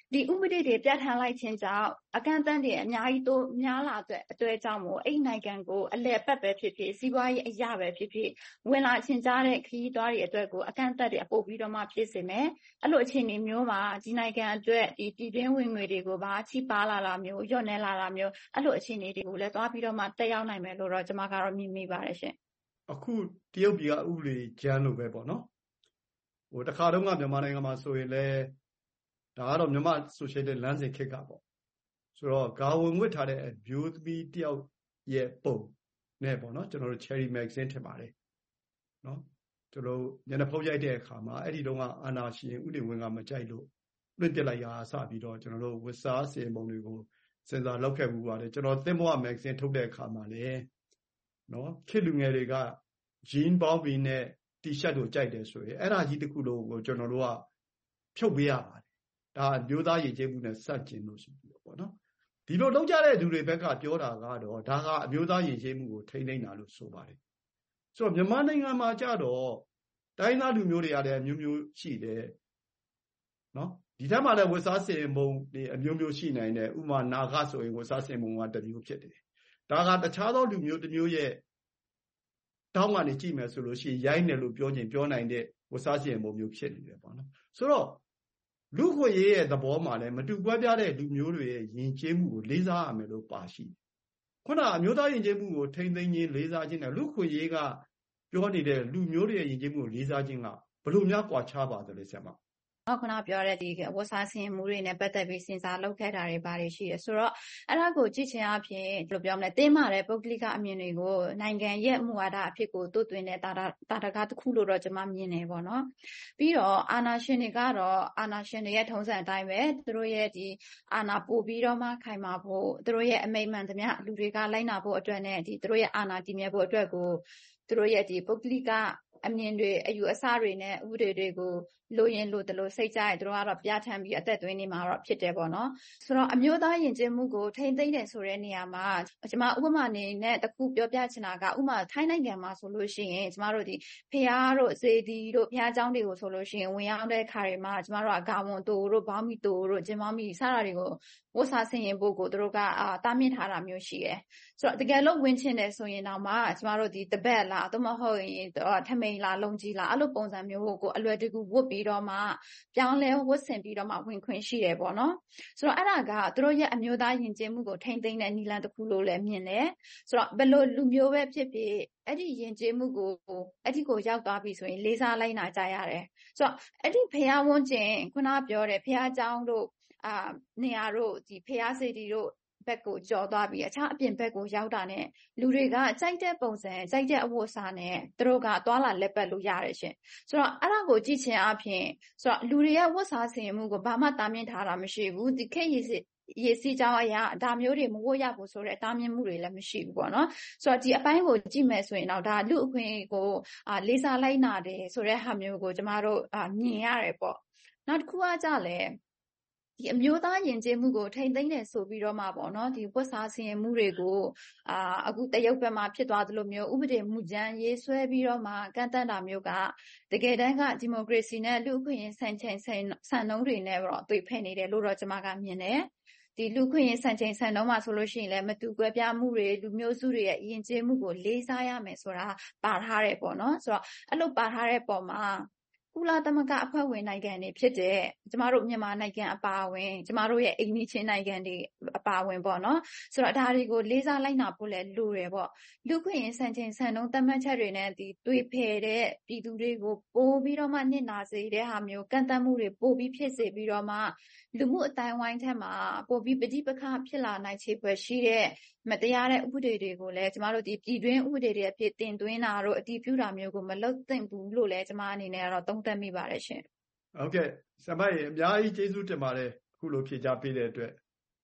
ဒီဥပဒေတွေပြဋ္ဌာန်းလိုက်ခြင်းကြောင့်အကန့်အသတ်တွေအများကြီးတိုးများလာတဲ့ကြောင့်မို့အဲ့နိုင်ငံကိုအလည်ပတ်ပဲဖြစ်ဖြစ်စီးပွားရေးအရာပဲဖြစ်ဖြစ်ဝင်လာခြင်းကြားတဲ့ခရီးသွားတွေအတွက်ကိုအကန့်အသတ်တွေပို့ပြီးတော့မှဖြစ်စေမယ်အဲ့လိုအခြေအနေမျိုးမှာဒီနိုင်ငံအတွက်ဒီပြည်တွင်းဝင်ငွေတွေကိုပါချိပါလာတာမျိုးညှော့နေလာတာမျိုးအဲ့လိုအခြေအနေတွေကိုလည်းသွားပြီးတော့မှတက်ရောက်နိုင်မယ်လို့တော့ကျွန်မကတော့မြင်မိပါတယ်ရှင်အခုတရုတ်ပြည်ကဥပဒေကျမ်းလို့ပဲပေါ့နော်တခါတုန်းကမြန်မာနိုင်ငံမှာဆိုရင်လည်းဒါကတော့မြန်မာဆိုရှယ်လမ်းစဉ်ခေတ်ကပေါ့ဆိုတော့ဂါဝင်ဝတ်ထားတဲ့အမျိုးသမီးတယောက်ရဲ့ပုံနဲ့ပေါ့နော်ကျွန်တော်တို့ Cherry Magazine ထင်ပါတယ်နော်ကျွန်တော်ညနေဖုတ်ရိုက်တဲ့အခါမှာအဲ့ဒီတုန်းကအာနာရှင်ဥဒေဝင်းကမကြိုက်လို့လွှင့်ပစ်လိုက်ရာစပြီးတော့ကျွန်တော်တို့ဝတ်စားစင်ပုံတွေကိုစဉ်းစားလောက်ခဲ့မှုပါတယ်ကျွန်တော်သင်္ဘော Magazine ထုတ်တဲ့အခါမှာလည်းနော်ခေတ်လူငယ်တွေက jean bobby နဲ့ T-shirt ကိုကြိုက်တယ်ဆိုရင်အဲ့ဒါကြီးတစ်ခုလုံးကိုကျွန်တော်တို့ကဖြုတ်ပေးရပါတယ်ဒါအမျိုးသားရည်ကြည်မှုနဲ့စတင်လို့ဆိုပြီးတော့ပေါ့နော်ဒီလိုလောက်ကြတဲ့သူတွေဘက်ကပြောတာကတော့ဒါကအမျိုးသားရည်ကြည်မှုကိုထိန်းသိမ်းတာလို့ဆိုပါတယ်ဆိုတော့မြန်မာနိုင်ငံမှာကြတော့တိုင်းသားလူမျိုးတွေကလည်းအမျိုးမျိုးရှိတယ်နော်ဒီထက်မှလည်းဝတ်စားစင်ပုံတွေအမျိုးမျိုးရှိနိုင်တယ်ဥပမာနာဂဆိုရင်ဝတ်စားစင်ပုံကတစ်မျိုးဖြစ်တယ်ဒါကတခြားသောလူမျိုးတစ်မျိုးရဲ့တောင်းကနေကြည့်မယ်ဆိုလို့ရှိရင်ရိုင်းတယ်လို့ပြောရင်ပြောနိုင်တဲ့ဝတ်စားစင်ပုံမျိုးဖြစ်နေတယ်ပေါ့နော်ဆိုတော့လူခွေရေးရဲ့သဘောမှာလည်းမတူကွဲပြားတဲ့လူမျိုးတွေရဲ့ယဉ်ကျေးမှုကိုလေးစားရမယ်လို့ပါရှိခုနအမျိုးသားယဉ်ကျေးမှုကိုထိမ့်သိမ်းခြင်းလေးစားခြင်းနဲ့လူခွေရေးကပြောနေတဲ့လူမျိုးတွေရဲ့ယဉ်ကျေးမှုကိုလေးစားခြင်းကဘယ်လိုများကွာခြားပါသလဲဆရာမခုနပြောတဲ့ဒီဝတ်စားစင်မှုတွေနဲ့ပတ်သက်ပြီးစဉ်းစားလုပ်ခဲ့တာတွေပါတယ်ရှိတယ်ဆိုတော့အဲ့ဒါကိုကြည့်ချင်းအပြင်ဘယ်လိုပြောမလဲတင်းမာတဲ့ပုဂ္ဂလိကအမြင်တွေကိုနိုင်ငံရဲ့မူဝါဒအဖြစ်ကိုတိုးသွင်းတဲ့တာတကားတစ်ခုလို့တော့ကျွန်မမြင်နေပေါ့နော်ပြီးတော့အာဏာရှင်တွေကတော့အာဏာရှင်တွေရဲ့ထုံးစံအတိုင်းပဲသူတို့ရဲ့ဒီအာဏာပို့ပြီးတော့မှခိုင်မာဖို့သူတို့ရဲ့အမိန့်မှန်သမျှလူတွေကလိုက်နာဖို့အတွက်နဲ့ဒီသူတို့ရဲ့အာဏာတည်မြဲဖို့အတွက်ကိုသူတို့ရဲ့ဒီပုဂ္ဂလိကအမြင်တွေအယူအဆတွေနဲ့ဥပဒေတွေကိုလိုရင်လိုတယ်လို့စိတ်ကြိုက်သူတို့ကတော့ပြဋ္ဌာန်းပြီးအသက်သွင်းနေမှာတော့ဖြစ်တယ်ပေါ့နော်ဆိုတော့အမျိုးသားယဉ်ကျေးမှုကိုထိမ့်သိမ်းတယ်ဆိုတဲ့နေရာမှာကျွန်မဥပမာအနေနဲ့တခုပြောပြချင်တာကဥပမာထိုင်းနိုင်ငံမှာဆိုလို့ရှိရင်ကျွန်မတို့ဒီဖျားတို့စေတီတို့ဖျားเจ้าတွေကိုဆိုလို့ရှိရင်ဝင်ရောက်တဲ့ခါတွေမှာကျွန်မတို့ကဂါဝန်တိုတို့ဘောင်းမီတိုတို့ဂျင်မောင်းမီစတာတွေကိုဝတ်စားဆင်ရင်ဖို့ကိုသူတို့ကတားမြစ်ထားတာမျိုးရှိတယ်ဆိုတော့တကယ်လို့ဝင်ချင်တယ်ဆိုရင်တော့မှကျွန်မတို့ဒီတပတ်လားသို့မဟုတ်ရင်ထမိန်လားလုံကြီးလားအဲ့လိုပုံစံမျိုးကိုအလွယ်တကူဝတ်ပြီးတော့မှပြောင်းလဲဝတ်ဆင်ပြီးတော့မှဝင်ခွင့်ရှိတယ်ပေါ့နော်ဆိုတော့အဲ့ဒါကသူတို့ရဲ့အမျိုးသားယဉ်ကျေးမှုကိုထိမ့်သိမ်းတဲ့နည်းလမ်းတစ်ခုလို့လည်းမြင်တယ်ဆိုတော့ဘယ်လိုလူမျိုးပဲဖြစ်ဖြစ်အဲ့ဒီယဉ်ကျေးမှုကိုအဲ့ဒီကိုရောက်သွားပြီဆိုရင်လေးစားလိုက်နာကြရတယ်ဆိုတော့အဲ့ဒီဖျားဝန်းကျင်ခုနပြောတဲ့ဖျားเจ้าတို့နေရာတို့ဒီဖျားစေတီတို့ဘက်ကိုကြော်သွားပြီးအခြားအပြင်ဘက်ကိုရောက်တာနဲ့လူတွေကကြိုက်တဲ့ပုံစံကြိုက်တဲ့အဝတ်အစားနဲ့သူတို့ကသွားလာလက်ပတ်လို့ရတယ်ရှင်ဆိုတော့အဲ့ဒါကိုကြည့်ချင်အပြင်ဆိုတော့လူတွေရဲ့ဝတ်စားဆင်မှုကိုဘာမှတားမြစ်ထားတာမရှိဘူးဒီခေတ်ရေစီကြောင်းအရာဒါမျိုးတွေမဝတ်ရဘူးဆိုတဲ့တားမြစ်မှုတွေလည်းမရှိဘူးပေါ့နော်ဆိုတော့ဒီအပိုင်းကိုကြည့်မယ်ဆိုရင်တော့ဒါလူအခွင့်ကိုလေးစားလိုက်နာတယ်ဆိုတဲ့ဟာမျိုးကိုကျမတို့မြင်ရတယ်ပေါ့နောက်တစ်ခုကကြလဲဒီအမျိုးသားယဉ်ကျေးမှုကိုထိမ့်သိမ်းတယ်ဆိုပြီးတော့မှပေါ့နော်ဒီဝတ်စားဆင်မှုတွေကိုအခုတရုတ်ဘက်မှာဖြစ်သွားသလိုမျိုးဥပဒေမူကြမ်းရေးဆွဲပြီးတော့မှကန့်သတ်တာမျိုးကတကယ်တမ်းကဒီမိုကရေစီနဲ့လူ့အခွင့်အရေးစံနှုန်းတွေနဲ့တော့တွေ့ဖက်နေတယ်လို့တော့ကျွန်မကမြင်တယ်ဒီလူခွင့်ရေးစံချိန်စံနှုန်းမှာဆိုလို့ရှိရင်လည်းမတူကွဲပြားမှုတွေလူမျိုးစုတွေရဲ့ယဉ်ကျေးမှုကိုလေးစားရမယ်ဆိုတာပါထားတယ်ပေါ့နော်ဆိုတော့အဲ့လိုပါထားတဲ့ပုံမှာကုလသမဂ္ဂအဖွဲ့ဝင်နိုင်ငံတွေဖြစ်တဲ့ကျမတို့မြန်မာနိုင်ငံအပါအဝင်ကျမတို့ရဲ့အိမ်နီးချင်းနိုင်ငံတွေအပါအဝင်ပေါ့နော်ဆိုတော့ဒါတွေကိုလေးစားလိုက်နာဖို့လည်းလိုတယ်ပေါ့လူခွင့်ရေးစံချိန်စံနှုန်းသတ်မှတ်ချက်တွေနဲ့ဒီတွေ့ဖယ်တဲ့ပြည်သူတွေကိုပို့ပြီးတော့မှနစ်နာစေတဲ့ဟာမျိုးကန့်သတ်မှုတွေပို့ပြီးဖြစ်စေပြီးတော့မှလူမှုအတိုင်းဝိုင်းထက်မှာပို့ပြီးပဋိပက္ခဖြစ်လာနိုင်ခြေပဲရှိတဲ့မတရားတဲ့ဥပဒေတွေကိုလည်းကျမတို့ဒီပြည်တွင်းဥပဒေတွေအဖြစ်တင်သွင်းတာတို့အတည်ပြုတာမျိုးကိုမလုပ်သင့်ဘူးလို့လည်းကျမအနေနဲ့ကတော့သုံးသပ်မိပါတယ်ရှင်။ဟုတ်ကဲ့ဆရာမရေအများကြီးကျေးဇူးတင်ပါတယ်အခုလိုဖြေကြားပေးတဲ့အတွက်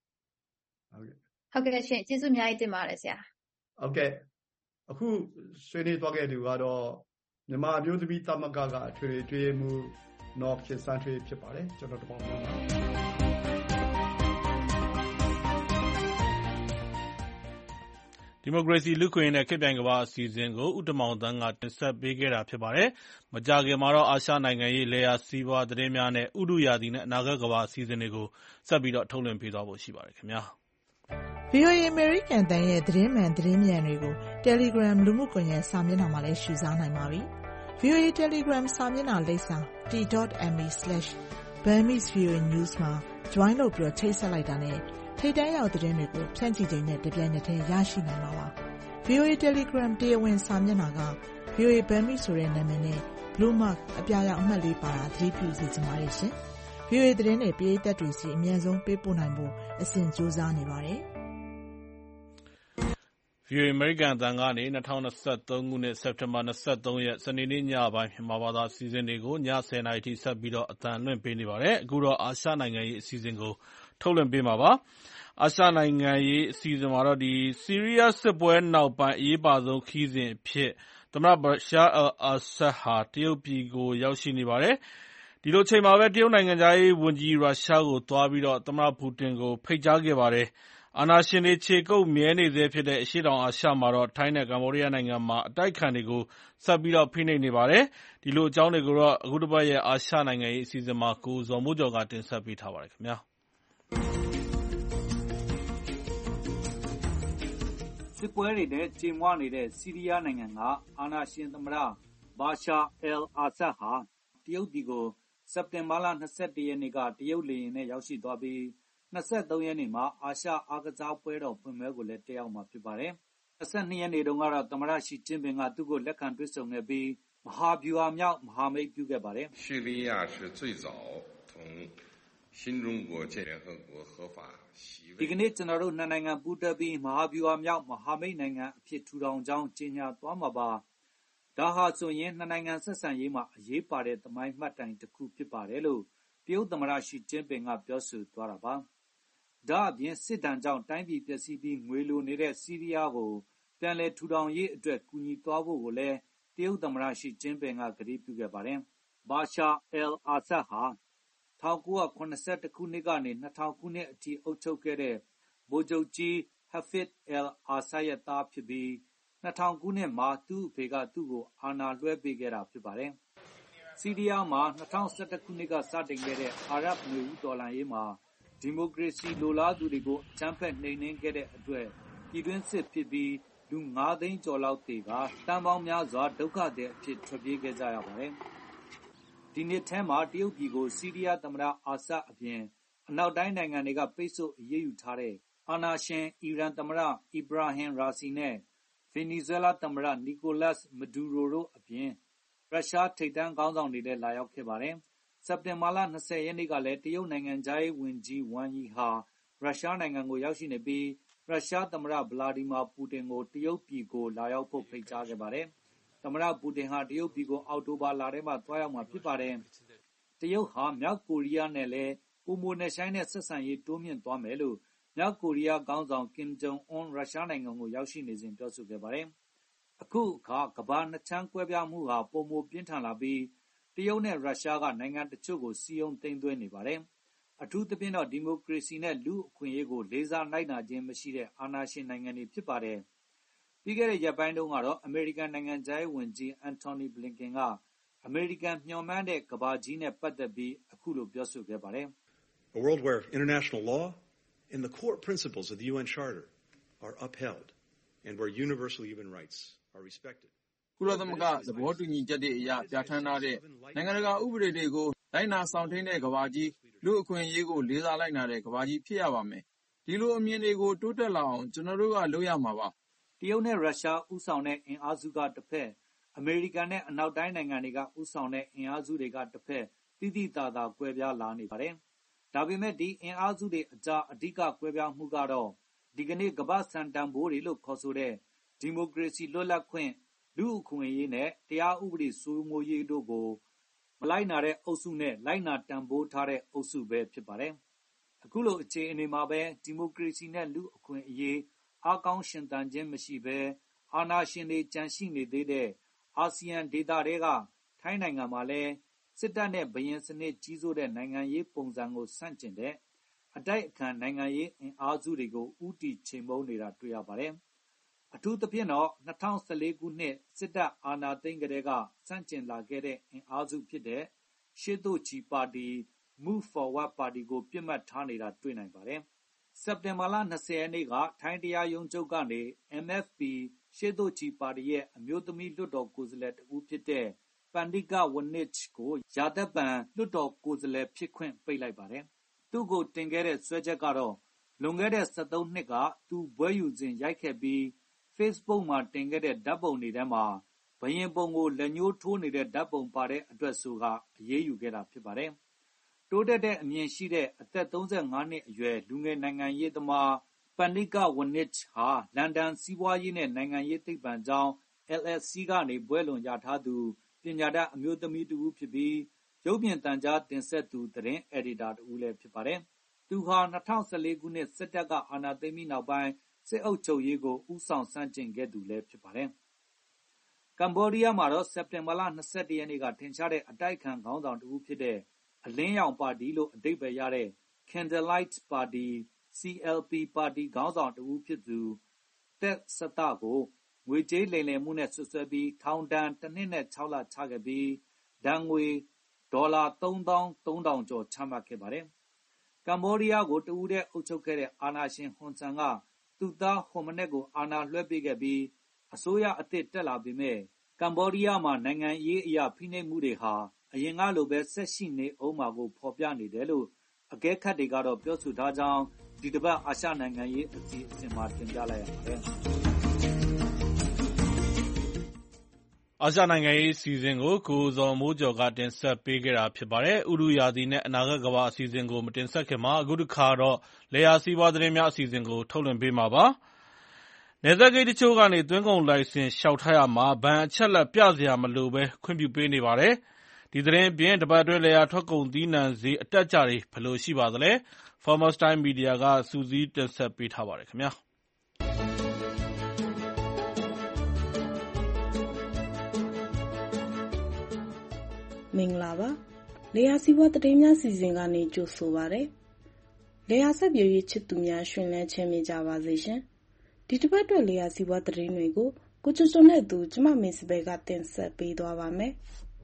ဟုတ်ကဲ့ရှင်ကျေးဇူးအများကြီးတင်ပါတယ်ဆရာ။ဟုတ်ကဲ့အခုဆွေးနွေးသွားခဲ့သူကတော့မြန်မာအမျိုးသမီးသမဂ္ဂကအထွေထွေမှုနော်ဖြစ်စံထွေးဖြစ်ပါတယ်ကျွန်တော်တပေါင်းပါဒီမိုကရေစီလူ့အခွင့်အရေးနဲ့ခေတ်ပြိုင်ကမ္ဘာ့အစီအစဉ်ကိုဦးတင်မောင်သန်းကတင်ဆက်ပေးခဲ့တာဖြစ်ပါတယ်။မကြာခင်မှာတော့အာရှနိုင်ငံရေးလယ်ယာစီးပွားသတင်းများနဲ့ဥတုရာသီနဲ့အနာဂတ်ကမ္ဘာအစီအစဉ်တွေကိုဆက်ပြီးထုတ်လွှင့်ပေးသွားဖို့ရှိပါတယ်ခင်ဗျာ။ VOA အမေရိကန်အသံရဲ့သတင်းမှန်သတင်းမြန်တွေကို Telegram လူမှုကွန်ရက်စာမျက်နှာမှာလည်းရှုစားနိုင်ပါပြီ။ VOA Telegram စာမျက်နှာလိပ်စာ t.me/BurmeseVOAnews မှာ join လုပ်ပြီးချိတ်ဆက်လိုက်တာနဲ့ထိပ်တန်းရောက်သတင်းတွေကိုဖြန့်ချိချိန်နဲ့တပြိုင်နက်တည်းရရှိနိုင်မှာပါ။ VOA Telegram တရားဝင်စာမျက်နှာက VOA Burmese ဆိုတဲ့နာမည်နဲ့ Blue Mark အပြာရောင်အမှတ်လေးပါတာသတိပြုစေချင်ပါတယ်ရှင်။ VOA သတင်းတွေပရိသတ်တွေစီအမြန်ဆုံးပေးပို့နိုင်ဖို့အစဉ်ကြိုးစားနေပါတယ်။ VOA အမေရိကန်အသံကနေ 2023 ခုနှစ် စက်တင်ဘာ 23 ရက် စနေနေ့ညပိုင်းမြန်မာဘာသာအစီအစဉ်တွေကိုည 10 နာရီထိဆက်ပြီးအသံလွှင့်ပေးနေပါတယ်။အခုတော့အာရှနိုင်ငံရေးအစီအစဉ်ကိုထုတ်လွှင့်ပေးမှာပါ။အာရှနိုင်ငံရေးအစီအစဉ်မှာတော့ဆီးရီးယားစစ်ပွဲနောက်ပိုင်းအရေးပါဆုံးခရီးစဉ်အဖြစ်သမ္မတ Bashar al-Assad ဟာတရုတ်ပြည်ကိုရောက်ရှိနေပါတယ်။ဒီလိုအချိန်မှာပဲတရုတ်နိုင်ငံခြားရေးဝန်ကြီးရုရှားကိုသွားပြီးသမ္မတပူတင်ကိုဖိတ်ကြားခဲ့ပါတယ်။အာဏာရှင်တွေခြေကုပ်မြဲနေဆဲဖြစ်တဲ့အရှေ့တောင်အာရှမှာတော့ထိုင်းနဲ့ကမ္ဘောဒီးယားနိုင်ငံမှာအတိုက်အခံတွေကိုဆက်ပြီးဖိနှိပ်နေပါတယ်။ဒီလိုအကြောင်းတွေကိုတော့အခုတပတ်ရဲ့အာရှနိုင်ငံရေးအစီအစဉ်မှာကိုဇော်မိုးကျော်ကတင်ဆက်ပေးထားပါတယ်ခင်ဗျာ။စစ်ပွဲတွေနဲ့ကြေမွနေတဲ့ဆီးရီးယားနိုင်ငံကအာဏာရှင်သမ္မတ Bashar al-Assad ဟာတရုတ်ပြည်ကိုစက်တင်ဘာလ 21 ရက်နေ့ကတရုတ်လေယာဉ်နဲ့ရောက်ရှိသွားပြီး23 ရက်နေ့မှာအာရှအားကစားပွဲတော်ဖွင့်ပွဲကိုလည်းတက်ရောက်မှာဖြစ်ပါတယ်။22 ရက်နေ့တုန်းကတော့သမ္မတရှီကျင်းပင်ကသူ့ကိုလက်ခံတွေ့ဆုံခဲ့ပြီးမဟာဗျူဟာမြောက်မဟာမိတ်ပြုခဲ့ပါတယ်။叙利亚是最早同新中国建联合国合法席位ဒီကနေ့ကျွန်တော်တို့နှစ်နိုင်ငံပူးတွဲပြီးမဟာဗျူဟာမြောက်မဟာမိတ်နိုင်ငံအဖြစ်ထူထောင်ကြောင်းကြေညာသွားမှာပါ။ဒါဟာဆိုရင်နှစ်နိုင်ငံဆက်ဆံရေးမှာအရေးပါတဲ့သမိုင်းမှတ်တိုင်တစ်ခုဖြစ်ပါတယ်လို့တရုတ်သမ္မတရှီကျင်းပင်ကပြောဆိုသွားတာပါ။ဒါအပြင်စစ်ဒဏ်ကြောင့်တိုင်းပြည်ပျက်စီးပြီးငွေလိုနေတဲ့ဆီးရီးယားကိုပြန်လည်ထူထောင်ရေးအတွက်ကူညီသွားဖို့ကိုလည်းတရုတ်သမ္မတရှီကျင်းပင်ကကတိပြုခဲ့ပါတယ်။ Bashar al-Assad ဟာ1981 ခုနှစ်ကနေ2000 ခုနှစ်အထိအုပ်ချုပ်ခဲ့တဲ့ဗိုလ်ချုပ်ကြီး Hafez al-Assad ရဲ့သားဖြစ်ပြီး2000 ခုနှစ်မှာသူ့အဖေကသူ့ကိုအာဏာလွှဲပေးခဲ့တာဖြစ်ပါတယ်။ဆီးရီးယားမှာ2011 ခုနှစ်ကစတင်ခဲ့တဲ့အာရပ်နွေဦးတော်လှန်ရေးမှာဒီမိုကရေစီလိုလားသူတွေကိုအကြမ်းဖက်နှိမ်နင်းခဲ့တဲ့အတွက်ပြည်တွင်းစစ်ဖြစ်ပြီးလူ5 သိန်းကျော်လောက်သေကာတန်ပေါင်းများစွာဒုက္ခသည်အဖြစ်ထွက်ပြေးခဲ့ကြရပါတယ်။ဒီနှစ်ထဲမှာတရုတ်ပြည်ကိုဆီးရီးယားသမ္မတအာဆတ်အပြင်အနောက်တိုင်းနိုင်ငံတွေကပိတ်ဆို့အရေးယူထားတဲ့အာဏာရှင်အီရန်သမ္မတအီဘရာဟင်ရာစီနဲ့ဗင်နီဇွဲလားသမ္မတနီကိုလတ်မဒူရိုတို့အပြင်ရုရှားထိပ်တန်းခေါင်းဆောင်တွေလည်းလာရောက်ခဲ့ပါတယ်။စက်တင်ဘာလ 20 ရက်နေ့ကလည်းတရုတ်နိုင်ငံခြားရေးဝန်ကြီးဝမ်ယီဟာရုရှားနိုင်ငံကိုရောက်ရှိနေပြီးရုရှားသမ္မတဗလာဒီမာပူတင်ကိုတရုတ်ပြည်ကိုလာရောက်ဖို့ဖိတ်ကြားခဲ့ပါတယ်။သမ္မတပူတင်ဟာတရုတ်ပြည်ကိုအောက်တိုဘာလထဲမှာသွားရောက်မှာဖြစ်ပါတယ်။တရုတ်ဟာမြောက်ကိုရီးယားနဲ့လည်းပိုမိုနဲ့ဆိုင်တဲ့ဆက်ဆံရေးတိုးမြင့်သွားမယ်လို့မြောက်ကိုရီးယားခေါင်းဆောင်ကင်ဂျုံအွန်းရုရှားနိုင်ငံကိုရောက်ရှိနေစဉ်ပြောဆိုခဲ့ပါတယ်။အခုအခါကမ္ဘာနှစ်ချမ်းကွဲပြားမှုဟာပိုမိုပြင်းထန်လာပြီးတရုတ်နဲ့ရုရှားကနိုင်ငံတချို့ကိုစီးယုံသိမ်းသွင်းနေပါတယ်။အထူးသဖြင့်တော့ဒီမိုကရေစီနဲ့လူ့အခွင့်အရေးကိုလေးစားလိုက်နာခြင်းမရှိတဲ့အာဏာရှင်နိုင်ငံတွေဖြစ်ပါတယ်။ပြီးခဲ့တဲ့ရက်ပိုင်းတုန်းကတော့အမေရိကန်နိုင်ငံခြားရေးဝန်ကြီးအန်တိုနီဘလင်ကန်ကအမေရိကန်မျှော်မှန်းတဲ့ကမ္ဘာကြီးနဲ့ပတ်သက်ပြီးအခုလိုပြောဆိုခဲ့ပါတယ်။ A world where international law and the core principles of the UN Charter are upheld and where universal human rights are respected. ကုလသမဂ္ဂသဘောတူညီချက်တွေအရပြဋ္ဌာန်းထားတဲ့နိုင်ငံတကာဥပဒေတွေကိုလိုက်နာဆောင်ထိန်းတဲ့ကမ္ဘာကြီးလူ့အခွင့်အရေးကိုလေးစားလိုက်နာတဲ့ကမ္ဘာကြီးဖြစ်ရပါမယ်။ဒီလိုအမြင်တွေကိုတိုးတက်လာအောင်ကျွန်တော်တို့ကလုပ်ရမှာပါ။တရုတ်နဲ့ရုရှားဦးဆောင်တဲ့အင်အားစုကတစ်ဖက်အမေရိကန်နဲ့အနောက်တိုင်းနိုင်ငံတွေကဦးဆောင်တဲ့အင်အားစုတွေကတစ်ဖက်တိတိတသာကွဲပြားလာနေပါတယ်။ဒါပေမဲ့ဒီအင်အားစုတွေအကြားအဓိကကွဲပြားမှုကတော့ဒီကနေ့ကမ္ဘာစံတန်ဖိုးတွေလို့ခေါ်ဆိုတဲ့ဒီမိုကရေစီလွတ်လပ်ခွင့်လူ့အခွင့်အရေးနဲ့တရားဥပဒေစိုးမိုးရေးတို့ကိုမလိုက်နာတဲ့အုပ်စုနဲ့လိုက်နာတန်ဖိုးထားတဲ့အုပ်စုပဲဖြစ်ပါတယ်။အခုလိုအခြေအနေမှာပဲဒီမိုကရေစီနဲ့လူ့အခွင့်အရေးအားကောင်းရှင်သန်ခြင်းမရှိဘဲအာဏာရှင်တွေကြန့်ရှိနေသေးတဲ့အာဆီယံဒေသတွေကထိုင်းနိုင်ငံမှာလည်းစစ်တပ်နဲ့ဘရင်စနစ်ကြီးစိုးတဲ့နိုင်ငံရေးပုံစံကိုဆန့်ကျင်တဲ့အတိုက်အခံနိုင်ငံရေးအင်အားစုတွေကိုဥတီချိန်မုံနေတာတွေ့ရပါတယ်။အထူးသဖြင့်တော့2014ခုနှစ်စစ်တပ်အာဏာသိမ်းကတည်းကစန့်ကျင်လာခဲ့တဲ့အင်အားစုဖြစ်တဲ့ရှေ့တိုးချီပါတီ Move Forward ပါတီကိုပြစ်မှတ်ထားနေတာတွေ့နိုင်ပါတယ်။စက်တင်ဘာလ20ရက်နေ့ကထိုင်းတရားရုံးချုပ်ကနေ MFP ရှေ့တိုးချီပါတီရဲ့အမျိုးသမီးလွှတ်တော်ကိုယ်စားလှယ်တဦးဖြစ်တဲ့ပန္တိကဝနစ်ကိုရာသက်ပန်လွှတ်တော်ကိုယ်စားလှယ်ဖြစ်ခွင့်ပိတ်လိုက်ပါတယ်။သူ့ကိုတင်ခဲ့တဲ့စွဲချက်ကတော့လွန်ခဲ့တဲ့73နှစ်ကသူဘွဲယူစဉ်ရိုက်ခဲ့ပြီး Facebook မှာတင်ခဲ့တဲ့ဓာတ်ပုံတွေထဲမှာဘုရင်ပုံကိုလက်ညှိုးထိုးနေတဲ့ဓာတ်ပုံပါတဲ့အတွက်ဆိုကအရေးယူခဲ့တာဖြစ်ပါတယ်။တိုးတက်တဲ့အမြင်ရှိတဲ့အသက်35နှစ်အရွယ်လူငယ်နိုင်ငံရေးသမားပန္တိကဝနစ်ဟာလန်ဒန်စီးပွားရေးနဲ့နိုင်ငံရေးသိပ္ပံကျောင်း LSE ကနေဘွဲ့လွန်ရထားသူပညာတတ်အမျိုးသမီးတဦးဖြစ်ပြီးရုပ်မြင်သံကြားတင်ဆက်သူသတင်းအယ်ဒီတာတဦးလည်းဖြစ်ပါတယ်။သူဟာ2014ခုနှစ်စစ်တပ်ကအာဏာသိမ်းပြီးနောက်ပိုင်းစစ်အုပ်ချုပ်ရေးကိုဦးဆောင်ဆန့်ကျင်ခဲ့သူလည်းဖြစ်ပါတယ်။ကမ္ဘောဒီးယားမှာတော့စက်တင်ဘာလ21ရက်နေ့ကထင်ရှားတဲ့အတိုက်အခံခေါင်းဆောင်တဦးဖြစ်တဲ့အလင်းရောင်ပါတီလို့အဓိပ္ပာယ်ရတဲ့ Candlelight ပါတီ CLP ပါတီခေါင်းဆောင်တဦးဖြစ်သူတက်စတကိုငွေကြေးလိမ်လည်မှုနဲ့စွပ်စွဲပြီးထောင်ဒဏ်1နှစ်နဲ့6လချခဲ့ပြီးဒဏ်ငွေဒေါ်လာ33,000ကျော်ချမှတ်ခဲ့ပါတယ်။ကမ္ဘောဒီးယားကိုတဦးတည်းအုပ်ချုပ်ခဲ့တဲ့အာဏာရှင်ဟွန်ဆန်ကသူ့သားဟွန်မနက်ကိုအာဏာလွှဲပေးခဲ့ပြီးအစိုးရအသစ်တက်လာပေမဲ့ကမ္ဘောဒီးယားမှာနိုင်ငံရေးအရာဖိနှိပ်မှုတွေဟာအရင်ကလိုပဲဆက်ရှိနေအောင်မှာကိုဖော်ပြနေတယ်လို့အကဲခတ်တွေကတော့ပြောဆိုထားကြောင်းဒီတစ်ပတ်အာရှနိုင်ငံရေးအစီအစဉ်မှာတင်ပြလိုက်ရပါတယ်။အာရှနိုင်ငံရေးအစီအစဉ်ကိုကိုဇော်မိုးကျော်ကတင်ဆက်ပေးခဲ့တာဖြစ်ပါတယ်။ဥရုရာသီနဲ့အနာဂတ်ကမ္ဘာအစီအစဉ်ကိုမတင်ဆက်ခင်မှာအခုတစ်ခါတော့လယ်ယာစီးပွားသတင်းများအစီအစဉ်ကိုထုတ်လွှင့်ပေးမှာပါ။နယ်စပ်ဂိတ်တချို့ကနေသွင်းကုန်လိုင်စင်လျှောက်ထားရမှာဘဏ်အချက်အလက်ပြစရာမလိုဘဲခွင့်ပြုပေးနေပါတယ်။ဒီသတင်းအပြင်တပတ်အတွင်းလယ်ယာထွက်ကုန်သီးနှံဈေးအတက်အကျတွေဘယ်လိုရှိပါသလဲ။ Farmers Time Media ကစုစည်းတင်ဆက်ပေးထားပါတယ်ခင်ဗျာ။မင်္ဂလာပါလယ်ယာစီးပွားသတင်းများစီစဉ်ကနေကြိုဆိုပါရစေလယ်ယာစိုက်ပျိုးရေးချစ်သူများရှင်လန်းချမ်းမြေ့ကြပါစေရှင်ဒီတစ်ပတ်အတွက်လယ်ယာစီးပွားသတင်းတွေကိုကိုကျွတ်နဲ့သူကျမမင်းစပယ်ကတင်ဆက်ပေးသွားပါမယ်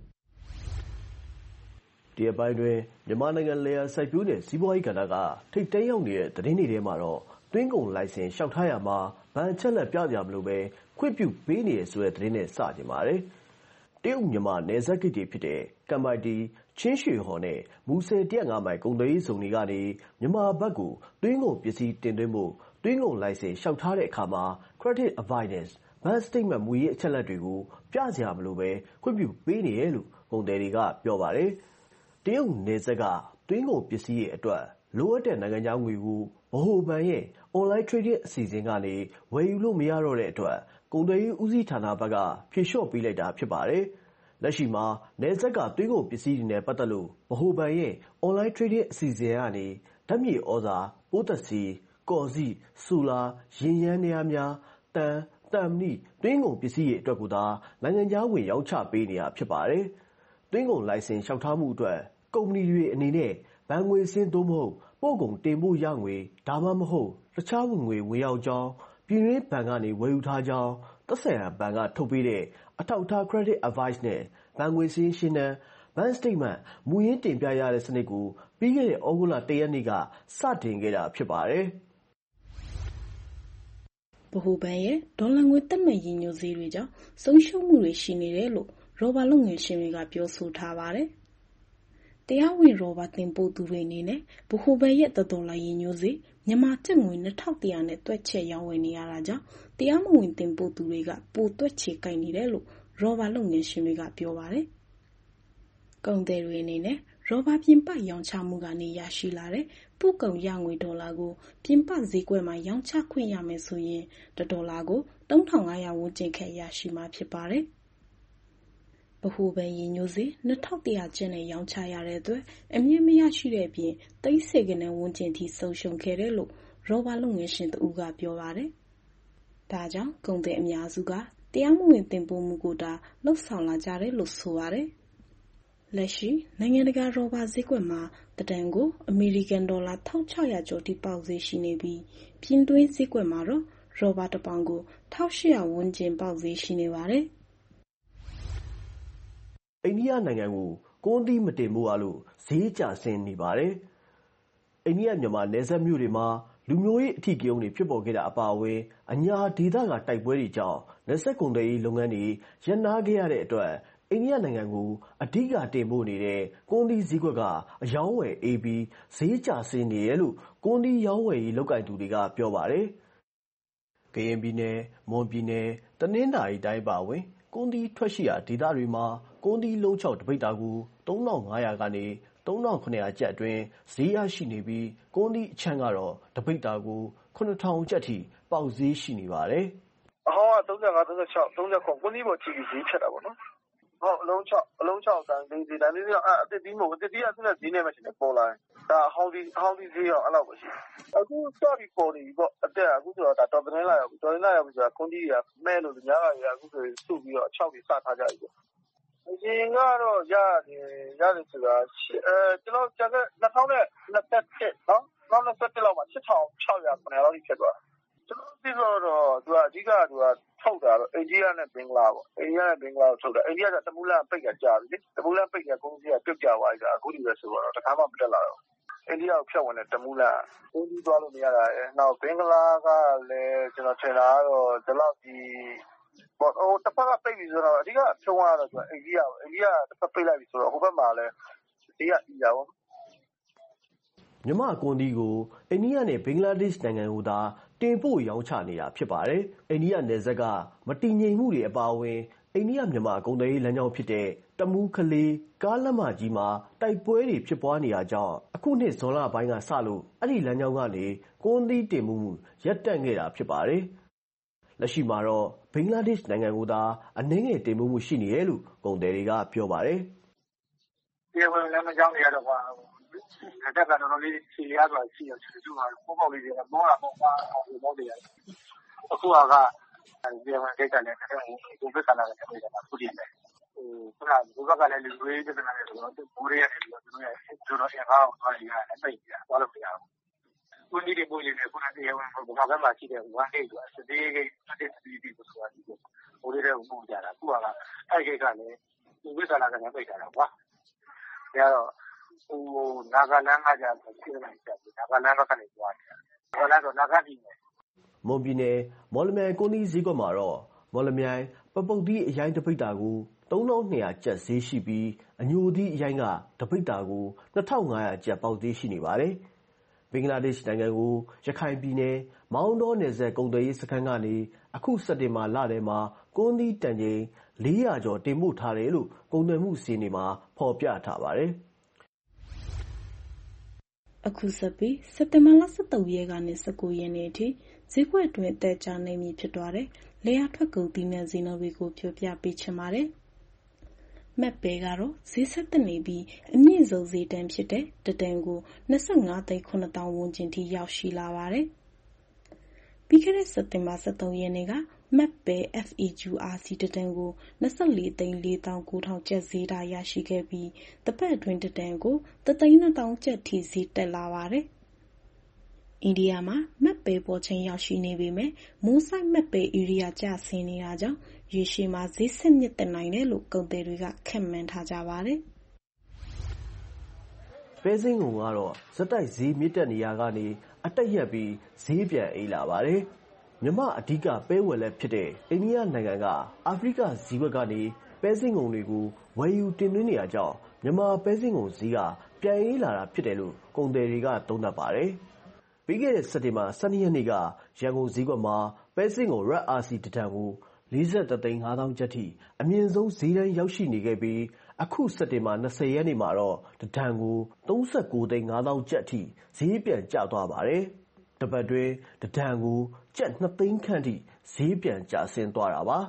ဒီအပိုင်းတွင်မြန်မာနိုင်ငံလယ်ယာစိုက်ပျိုးတဲ့စီးပွားရေးကဏ္ဍကထိပ်တန်းရောက်နေတဲ့သတင်းတွေထဲမှာတော့သွင်းကုန်လိုင်စင်လျှောက်ထားရမှာဘဏ်အချက်အလက်ပြစရာမလိုဘဲခွင့်ပြုပေးနေရဆိုတဲ့သတင်းနဲ့စတင်ပါတယ်တရုတ်မြန်မာနယ်စပ်ဂိတ်တွေဖြစ်တဲ့ကမ်ပိုင်တီချင်းရွှေဟော်နဲ့မူဆယ်105မိုင်ကုန်သွယ်ရေးဇုန်တွေကနေမြန်မာဘက်ကိုသွင်းကုန်ပစ္စည်းတင်သွင်းဖို့သွင်းကုန်လိုင်စင်လျှောက်ထားတဲ့အခါမှာ Credit Avoidance Bank Statement မူရင်းအချက်အလက်တွေကိုပြစရာမလိုဘဲခွင့်ပြုပေးနေတယ်လို့ကုန်သည်တွေကပြောပါတယ်တရုတ်နယ်စပ်ကသွင်းကုန်ပစ္စည်းတွေအတွက်လိုအပ်တဲ့နိုင်ငံခြားငွေကိုဗဟိုဘဏ်ရဲ့ Online Trading အစီအစဉ်ကနေဝယ်ယူလို့မရတော့တဲ့အတွက်ကုန်သွယ်ရေးဦးစီးဌာနဘက်ကဖြေလျှော့ပေးလိုက်တာဖြစ်ပါတယ်။လက်ရှိမှာနယ်စပ်ကသွင်းကုန်ပစ္စည်းတွေနဲ့ပတ်သက်လို့ဗဟိုဘဏ်ရဲ့ Online Trading အစီအစဉ်ကနေဓာတ်မြေဩဇာ၊ပိုးသတ်ဆေး၊ကော်စေ့၊ဆိုလာ၊ယာဉ်ယမ်းများ၊သံ၊သံမဏိသွင်းကုန်ပစ္စည်းတွေအတွက်ကိုသာနိုင်ငံခြားငွေရောင်းချပေးနေတာဖြစ်ပါတယ်။သွင်းကုန်လိုင်စင်လျှောက်ထားမှုအတွက်ကုမ္ပဏီတွေအနေနဲ့ဘဏ်ငွေစင်းသို့မဟုတ်ပို့ကုန်တင်ပို့ရငွေဒါမှမဟုတ်တခြားဝင်ငွေဝင်ရောက်ကြောင်းပြည်တွင်းဘဏ်ကနေဝယ်ယူထားကြောင်းသက်ဆိုင်ရာဘဏ်ကထုတ်ပေးတဲ့အထောက်အထား Credit Advice နဲ့ဘဏ်ငွေစာရင်းရှင်းတမ်း Bank Statement မူရင်းတင်ပြရတဲ့စနစ်ကိုပြီးခဲ့တဲ့ဩဂုတ်လ1ရက်နေ့ကစတင်ခဲ့တာဖြစ်ပါတယ်ဗဟိုဘဏ်ရဲ့ဒေါ်လာငွေတက်မဲ့ရည်ညွှန်းဈေးတွေကြောင့်ဆုံးရှုံးမှုတွေရှိနေတယ်လို့ရောဘာလုပ်ငန်းရှင်တွေကပြောဆိုထားပါတယ်တရားဝင်ရောဘာတင်ပို့သူတွေအနေနဲ့ဗဟိုဘဏ်ရဲ့ဒေါ်လာရည်ညွှန်းဈေးမြန်မာကျပ်ငွေ2100နဲ့တွက်ချက်ရောင်းဝယ်နေရတာကြောင့်တရားမဝင်တင်ပို့သူတွေကပိုတွက်ချေကိုက်နေတယ်လို့ရောဘာလုပ်ငန်းရှင်တွေကပြောပါတယ်။ကုန်သည်တွေအနေနဲ့ရောဘာပြင်ပရောင်းချမှုကနေရရှိလာတဲ့ပို့ကုန်ရငွေဒေါ်လာကိုပြင်ပဈေးကွက်မှာရောင်းချခွင့်ရမယ်ဆိုရင်ဒေါ်လာကို3500ဝန်းကျင်ခန့်ရရှိမှာဖြစ်ပါတယ်။ဗဟိုဘဏ်ရည်ညွှန်းဈေး2100ကျပ်နဲ့ရောင်းချရတဲ့အတွက်အမြင့်မရရှိတဲ့အပြင်သိန်း10ကနန်းဝန်းကျင်ထိဆုံးရှုံးခဲ့တယ်လို့ရောဘာလုပ်ငန်းရှင်တဦးကပြောပါတယ်။ဒါကြောင့်ကုန်သည်အများစုကတရားမဝင်တင်ပို့မှုကိုတာလှုပ်ဆောင်လာကြတယ်လို့ဆိုပါတယ်။လက်ရှိနိုင်ငံတကာရောဘာဈေးကွက်မှာတတန်ကိုအမေရိကန်ဒေါ်လာ1600ကျော်ထိပေါက်ဈေးရှိနေပြီးပြင်တွင်းဈေးကွက်မှာတော့ရောဘာတစ်ပေါင်ကို1800ဝန်းကျင်ပေါက်ဈေးရှိနေပါတယ်။အိန္ဒိယနိုင်ငံကိုကွမ်းသီးမတင်ပို့ရလို့ဈေးကျဆင်းနေပါတယ်။အိန္ဒိယမြန်မာနယ်စပ်မြို့တွေမှာလူမျိုးရေးအဓိကရုဏ်းတွေဖြစ်ပေါ်ခဲ့တာအပါအဝင်အညာဒေသကတိုက်ပွဲတွေကြောင့်နယ်စပ်ကုန်သွယ်ရေးလုပ်ငန်းတွေရပ်နားခဲ့ရတဲ့အတွက်အိန္ဒိယနိုင်ငံကိုအဓိကတင်ပို့နေတဲ့ကွမ်းသီးဈေးကွက်ကအရောင်းအဝယ်အေးပြီးဈေးကျဆင်းနေတယ်လို့ကွမ်းသီးရောင်းဝယ်ရေးလုပ်ကိုင်သူတွေကပြောပါတယ်။ကရင်ပြည်နယ်၊မွန်ပြည်နယ်၊တနင်္သာရီတိုင်းအပါအဝင်ကွမ်းသီးထွက်ရှိရာဒေသတွေမှာကွမ်းသီးလုံးခြောက်တစ်ပိဿာကို3500ကနေ3700ကျပ်အတွင်းဈေးရရှိနေပြီးကွမ်းသီးအချမ်းကတော့တစ်ပိဿာကို9000ကျပ်ထိပေါက်ဈေးရှိနေပါတယ်။ "အဟောင်းက35 36 39ကွမ်းသီးပေါ်ကြည့်ပြီးဈေးဖြတ်တာပေါ့နော်။ဟုတ်အလုံး6အတိုင်းဈေးအသစ်သီးမဟုတ်ဘူး။အသစ်သီးကသူ့နဲ့ဈေးနဲ့ပဲထင်တယ်ပေါ်လာရင်။ဒါအဟောင်းသီးဈေးရောအဲ့လောက်ပဲရှိတယ်။အခုစပြီးပေါ်နေပြီပေါ့အသစ်ကအခုဆိုတော့ဒါတော်သတင်းလာရောက်ပြီ။တော်သတင်းလာရောက်ပြီဆိုတာကွမ်းသီးတွေကမှဲလို့သူများတွေကအခုဆိုစုပြီးတော့အချောက်တွေစထားကြပြီပေါ့။အရင်ကတော့ရတယ်ဆိုတာကျွန်တော်ကျန်တဲ့2021နော်2021လောက်မှာ8600 900လောက်ထိဖြစ်သွားတာ။ကျွန်တော်သိတော့သူကအဓိကထုတ်တာတော့အိန္ဒိယနဲ့ဘင်္ဂလားပေါ့။အိန္ဒိယနဲ့ဘင်္ဂလားကိုထုတ်တာ။အိန္ဒိယကတမူလပိတ်တာကြာပြီလေ။တမူလပိတ်တာကုန်စည်ကပြုတ်ကျသွားပြီအခုဒီပဲဆိုတော့တခါမှမတက်လာတော့ဘူး။အိန္ဒိယကိုဖြတ်ဝင်တဲ့တမူလကုန်စည်သွားလို့မရတာ။နောက်ဘင်္ဂလားကလည်းကျွန်တော်ထင်တာကတော့ဒီလောက်တစ်ဖက်ကပိတ်ပြီဆိုတော့အဓိကဖြုံးရတော့အိန္ဒိယပေါ့။အိန္ဒိယကတစ်ဖက်ပိတ်လိုက်ပြီဆိုတော့ဟိုဘက်မှာလည်းဈေးကကြီးတာပေါ့။ "မြန်မာ့ကွမ်းသီးကိုအိန္ဒိယနဲ့ဘင်္ဂလားဒေ့ရှ်နိုင်ငံကိုသာတင်ပို့ရောင်းချနေတာဖြစ်ပါတယ်။အိန္ဒိယနယ်စပ်ကမတည်ငြိမ်မှုတွေအပါအဝင်အိန္ဒိယမြန်မာကုန်သွယ်ရေးလမ်းကြောင်းဖြစ်တဲ့တမူး-ကလေးကားလမ်းမကြီးမှာတိုက်ပွဲတွေဖြစ်ပွားနေတာကြောင့်အခုနှစ်ဇွန်လပိုင်းကစလို့အဲဒီလမ်းကြောင်းကနေကွမ်းသီးတင်ပို့မှုရပ်တန့်ခဲ့တာဖြစ်ပါတယ်။လက်ရှိမှာတော့ဘင်္ဂလားဒေ့ရှ်နိုင်ငံကိုသာအနည်းငယ်တင်ပို့မှုရှိနေတယ်လို့ကုန်သည်တွေကပြောပါတယ် "တရားဝင်လမ်းကြောင်းတွေကတော့နယ်စပ်ကတော်တော်လေးရှည်လျားစွာရှိတော့တချို့ကပိုးပေါက်လေးတွေကမောတာပေါ့ကွာမောတယ်ရတယ်။အခုကတရားဝင်ဂိတ်ကလည်းကိုဗစ်ကာလကလည်းပိတ်တယ်အခုတည်းပဲ။ခုနကဘိုးဘက်ကလည်းလူတွေပြဿနာတွေဆိုတော့ဘိုးတွေကနေပြီးတော့သူတို့ရဲ့ကျွန်တော်အင်အားကိုသွားနေရတယ်ပိတ်နေတာသွားလို့မရဘူး။ကွမ်းသီးတွေပို့ရင်လည်းခုနတရားဝင်ဘုရားဘက်မှာရှိတဲ့1 day ဆိုတာစစ်သေးဂိတ်ဆိုတာဒီကိုဘိုးတွေကိုပို့ကြတာအခုကအဲ့ဂိတ်ကလည်းကိုဗစ်ကာလကလည်းပိတ်ထားတာကွာ။ဒါကတော့နာဂလန်ကကြာရှိနေတယ်နာဂလန်ဘက်ကနေသွားတယ်။နာဂလန်ဆိုနာဂပြည်နယ်။မွန်ပြည်နယ်မော်လမြိုင်ကွမ်းသီးဈေးကွက်မှာတော့မော်လမြိုင်ပပုတ်သီးအရိုင်းတစ်ပိဿာကို3200ကျပ်ဈေးရှိပြီးအညိုသီးအရိုင်းကတစ်ပိဿာကို2500ကျပ်ပေါက်ဈေးရှိနေပါတယ်။ဘင်္ဂလားဒေ့ရှ်နိုင်ငံကိုရခိုင်ပြည်နယ်မောင်းတောနယ်စပ်ကုန်သွယ်ရေးစခန်းကနေအခုစက်တင်ဘာလထဲမှာကွမ်းသီးတန်ချိန်400ကျော်တင်ပို့ထားတယ်လို့ကုန်သွယ်မှုစာရင်းတွေမှာဖော်ပြထားပါတယ်။အခုဆက်ပြီးစက်တင်ဘာလ13ရက်ကနေ19ရက်နေ့အထိဈေးကွက်အတွင်းအသက်ကြာနေမည်ဖြစ်သွားတဲ့လယ်ယာထွက်ကုန်သီးနှံဈေးနှုန်းတွေကိုပြောပြပေးချင်ပါတယ်။မက်ပဲကတော့ဈေးဆက်တက်နေပြီးအမြင့်ဆုံးဈေးတန်းဖြစ်တဲ့တတန်ကို25,900,000ဝန်းကျင်ထိရောက်ရှိလာပါတယ်။ပြီးခဲ့တဲ့စက်တင်ဘာ13ရက်နေ့ကမက်ပဲ FEURC တတန်ကို24,409,000ကျပ်ဈေးတာရရှိခဲ့ပြီးတစ်ပတ်အတွင်းတတန်ကို1,200,000ကျပ်ထိဈေးတက်လာပါတယ်။အိန္ဒိယမှာမက်ပဲပေါ်ချိန်ရောက်ရှိနေပေမဲ့မိုးစိုက်မက်ပဲဧရိယာကျဆင်းနေတာကြောင့်ရေရှည်မှာဈေးဆက်မြင့်တက်နိုင်တယ်လို့ကုန်သည်တွေကခန့်မှန်းထားကြပါတယ်။ပဲစင်းငုံကတော့ဆက်တိုက်ဈေးမြင့်တက်နေရာကနေအတက်ရက်ပြီးဈေးပြန်အေးလာပါတယ်။မြန်မာအဓိကပဲဝယ်လက်ဖြစ်တဲ့အိန္ဒိယနိုင်ငံကအာဖရိကဈေးကွက်ကနေပဲစင်းငုံတွေကိုဝယ်ယူတင်သွင်းနေရကြောင်းမြန်မာပဲစင်းငုံဈေးကပြန်အေးလာတာဖြစ်တယ်လို့ကုန်သည်တွေကသုံးသပ်ပါတယ်။ပြီးခဲ့တဲ့စက်တင်ဘာ12ရက်နေ့ကရန်ကုန်ဈေးကွက်မှာပဲစင်းငုံ Red RC တတန်ကို43,500,000ကျပ်ထိအမြင့်ဆုံးဈေးတန်းရောက်ရှိနေခဲ့ပြီးအခုစက်တင်ဘာ20ရက်နေ့မှာတော့တတန်ကို39,500,000ကျပ်ထိဈေးပြန်ကျသွားပါတယ်။တစ်ပတ်တွင်းတတန်ကိုကျပ်2သိန်းခန့်ထိဈေးပြန်ကျဆင်းသွားတာပါ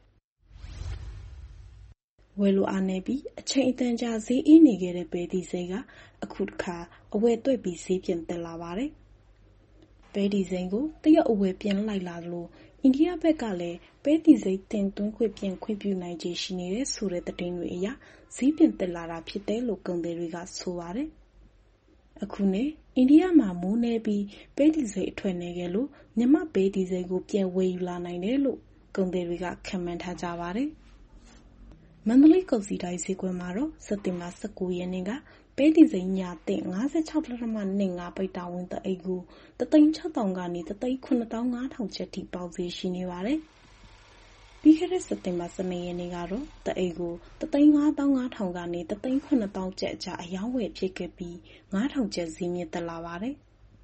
။ဝယ်လိုအားနည်းပြီးအချိန်အတန်ကြာဈေးအေးနေခဲ့တဲ့ပဲတီစိမ်းကအခုတစ်ခါအဝယ်သွက်ပြီးဈေးပြန်တက်လာပါတယ်။ပဲတီစိမ်းကိုတရုတ်အဝယ်ပြန်လိုက်လာလို့အိန္ဒိယဘက်ကလည်းပဲတီစိမ်းတင်သွင်းခွင့်ပြန်ခွင့်ပြုနိုင်ခြေရှိနေတဲ့ဆိုတဲ့သတင်းတွေအရဈေးပြန်တက်လာတာဖြစ်တယ်လို့ကုန်သည်တွေကဆိုပါတယ်။အခုနှစ်အိန္ဒိယမှာမိုးနည်းပြီးပဲဒီဇယ်အထွက်နည်းခဲ့လို့မြန်မာ့ပဲဒီဇယ်ကိုပြန်ဝယ်ယူလာနိုင်တယ်လို့ကုန်သည်တွေကခန့်မှန်းထားကြပါတယ်။မန္တလေးကုန်စည်ဒိုင်ဈေးကွက်မှာတော့စက်တင်ဘာ19 ရက်နေ့ကပဲဒီဇယ်ညာသင့် 56.25 ပိတ်တာဝင်တအိတ်ကို 1,600,000 ကနေ 1,750,000 ကျပ်ထိပေါက်ဈေးရှိနေပါတယ်။ပြီးခဲ့တဲ့စက်တင်ဘာ12 ရက်နေ့ကတော့တအိတ်ကို 1,550,000 ကနေ 1,700,000 ကျပ်အကြားအရောင်းဝယ်ဖြစ်ခဲ့ပြီး 5,000 ကျပ်ဈေးမြင့်တက်လာပါတယ်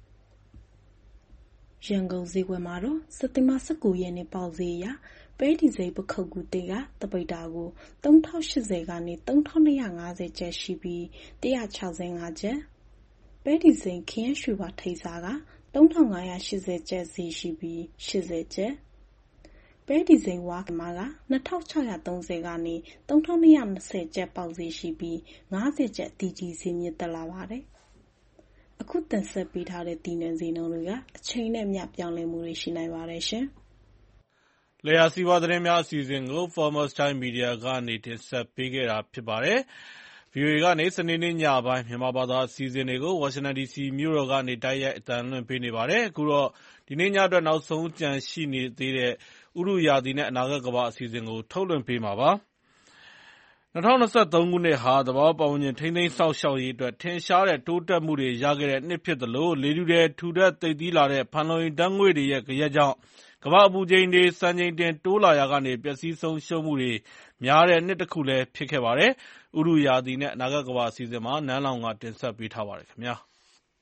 ။ရန်ကုန်ဈေးကွက်မှာတော့စက်တင်ဘာ19 ရက်နေ့ပေါက်ဈေးအရပဲဒီဇယ်ပခုတ်ကူတေကတပိတ်တာကို 3,080 ကနေ 3,250 ကျပ်ရှိပြီး 165 ကျပ်ပဲဒီဇယ်ခရမ်းရွှေဝါထိပ်စာက 3,580 ကျပ်ဈေးရှိပြီး 80 ကျပ်ပဲဒီဇယ်ဝါကမာက 2,630 ကနေ 3,220 ကျပ်ပေါက်ဈေးရှိပြီး 50 ကျပ်တီကြီးဈေးမြင့်တက်လာပါတယ်။အခုတင်ဆက်ပေးထားတဲ့ဒီနယ်ဈေးနှုန်းတွေကအချိန်နဲ့မျှပြောင်းလဲမှုတွေရှိနိုင်ပါတယ်ရှင်။လယ်ယာစီးပွားသတင်းများအစီအစဉ်ကို Farmers Time Media ကနေတင်ဆက်ပေးခဲ့တာဖြစ်ပါတယ်။ VOA ကနေစနေနေ့ညပိုင်းမြန်မာဘာသာအစီအစဉ်တွေကိုဝါရှင်တန် DC မြို့တော်ကနေတိုက်ရိုက်အသံလွှင့်ပေးနေပါတယ်။အခုတော့ဒီနေ့ညအတွက်နောက်ဆုံးကျန်ရှိနေသေးတဲ့ဥတုရာသီနဲ့အနာဂတ်ကမ္ဘာအစီအစဉ်ကိုထုတ်လွှင့်ပေးမှာပါ။2023 ခုနှစ်ဟာသဘာဝပတ်ဝန်းကျင်ထိန်းသိမ်းစောင့်ရှောက်ရေးအတွက်ထင်ရှားတဲ့တိုးတက်မှုတွေရခဲ့တဲ့နှစ်ဖြစ်သလိုလေထုထဲထူထပ်သိပ်သည်းလာတဲ့ဖန်လုံအိမ်ဓာတ်ငွေ့တွေရဲ့ဂယက်ကြောင့်ကမ္ဘာ့အပူချိန်တွေစံချိန်တင်တိုးလာရာကနေပျက်စီးဆုံးရှုံးမှုတွေများတဲ့နှစ်တခုလည်းဖြစ်ခဲ့ပါတယ်။ဥတုရာသီနဲ့အနာဂတ်ကမ္ဘာအစီအစဉ်မှာနန်းလောင်ကတင်ဆက်ပေးထားပါတယ်ခင်ဗျာ။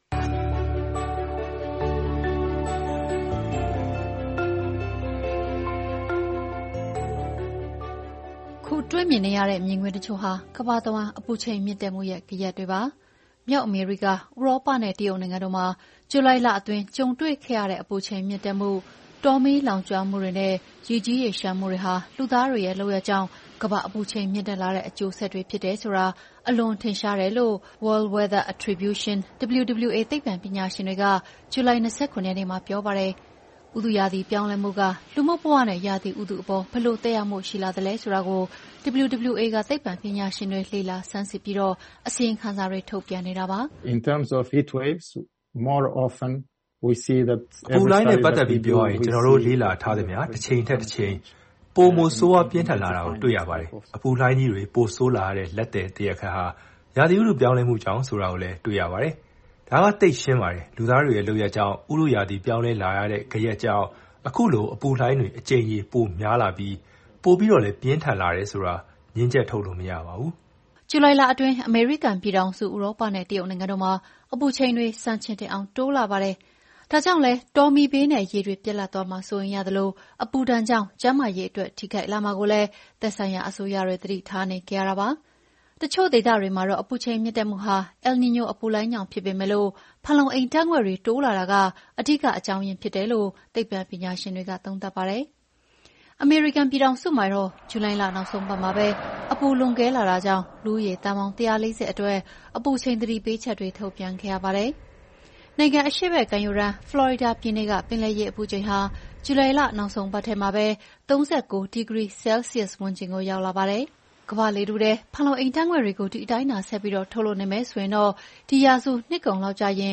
ခုတွေ့မြင်နေရတဲ့မြင်ကွင်းတချို့ဟာကမ္ဘာတဝန်းအပူချိန်မြင့်တက်မှုရဲ့ဂယက်တွေပါ။မြောက်အမေရိက၊ဥရောပနဲ့တရုတ်နိုင်ငံတို့မှာဇူလိုင်လအတွင်းကြုံတွေ့ခဲ့ရတဲ့အပူချိန်မြင့်တက်မှု၊တောမီးလောင်ကျွမ်းမှုတွေနဲ့ရေကြီးရေလျှံမှုတွေဟာလူသားတွေရဲ့လုပ်ရပ်ကြောင့်ကမ္ဘာအပူချိန်မြင့်တက်လာတဲ့အကျိုးဆက်တွေဖြစ်တယ်ဆိုတာအလွန်ထင်ရှားတယ်လို့ World Weather Attribution WWA သိပ္ပံပညာရှင်တွေကဇူလိုင် 29 ရက်နေ့မှာပြောပါတယ်။ဥတုရာသီပြောင်းလဲမှုကလူမှုဘဝနဲ့ရာသီဥတုအပေါ်ဘယ်လိုသက်ရောက်မှုရှိလာသလဲဆိုတာကို WWA ကသိပ္ပံပညာရှင်တွေလေ့လာဆန်းစစ်ပြီးတော့အစီရင်ခံစာတွေထုတ်ပြန်နေတာပါ။ In terms of heat waves, more often we see that အပူလှိုင်းနဲ့ပတ်သက်ပြီးပြောရရင်ကျွန်တော်တို့လေ့လာထားသမျှတစ်ချိန်ထက်တစ်ချိန်ပိုမိုဆိုးဝါးပြင်းထန်လာတာကိုတွေ့ရပါတယ်။အပူလှိုင်းကြီးတွေပိုဆိုးလာတဲ့လက်သည်တရားခံဟာရာသီဥတုပြောင်းလဲမှုကြောင့်ဆိုတာကိုလည်းတွေ့ရပါတယ်။ဒါကသိပ်ရှင်းပါတယ်။လူသားတွေရဲ့လုပ်ရက်ကြောင့်ဥတုရာသီပြောင်းလဲလာရတဲ့ဂယက်ကြောင့်အခုလိုအပူလှိုင်းတွေအကြိမ်ကြီးပိုများလာပြီးပိုပြီးတော့လည်းပြင်းထန်လာတယ်ဆိုတာငြင်းချက်ထုတ်လို့မရပါဘူး။ဇူလိုင်လအတွင်းအမေရိကန်ပြည်ထောင်စု၊ဥရောပနဲ့တရုတ်နိုင်ငံတို့မှာအပူချိန်တွေစံချိန်တင်အောင်တိုးလာပါတယ်။ဒါကြောင့်လည်းတောမီးဘေးနဲ့ရေတွေပြတ်လပ်သွားမှာစိုးရိမ်ရသလိုအပူဒဏ်ကြောင့်ကျန်းမာရေးအတွက်ထိခိုက်လာမှာကိုလည်းသက်ဆိုင်ရာအစိုးရတွေသတိထားနေကြရတာပါ။တချို့ဒေသတွေမှာတော့အပူချိန်မြင့်တက်မှုဟာအယ်လ်နီညိုအပူလှိုင်းကြောင့်ဖြစ်ပေမဲ့ဖန်လုံအိမ်ဓာတ်ငွေ့တွေတိုးလာတာကအဓိကအကြောင်းရင်းဖြစ်တယ်လို့သိပ္ပံပညာရှင်တွေကသုံးသပ်ပါတယ်။အမေရိကန်ပြည်ထောင်စုမှာတော့ဇူလိုင်လနောက်ဆုံးပတ်မှာပဲအပူလွန်ကဲလာတာကြောင့်လူဦးရေသန်းပေါင်း140အတွက်အပူချိန်သတိပေးချက်တွေထုတ်ပြန်ခဲ့ရပါတယ်။နိုင်ငံအရှေ့ဘက်ကမ်းရိုးတန်းဖလော်ရီဒါပြည်နယ်ကပင်လယ်ရေအပူချိန်ဟာဇူလိုင်လနောက်ဆုံးပတ်ထဲမှာပဲ39 ဒီဂရီဆဲလ်စီယပ်စ်ဝန်းကျင်ကိုရောက်လာပါတယ်။ကမ္ဘာလေထုထဲဖန်လုံအိမ်ဓာတ်ငွေ့တွေကိုဒီအတိုင်းသာဆက်ပြီးထုတ်လွှတ်နေမယ်ဆိုရင်တော့ဒီရာစုနှစ်ကုန်လောက်ကျရင်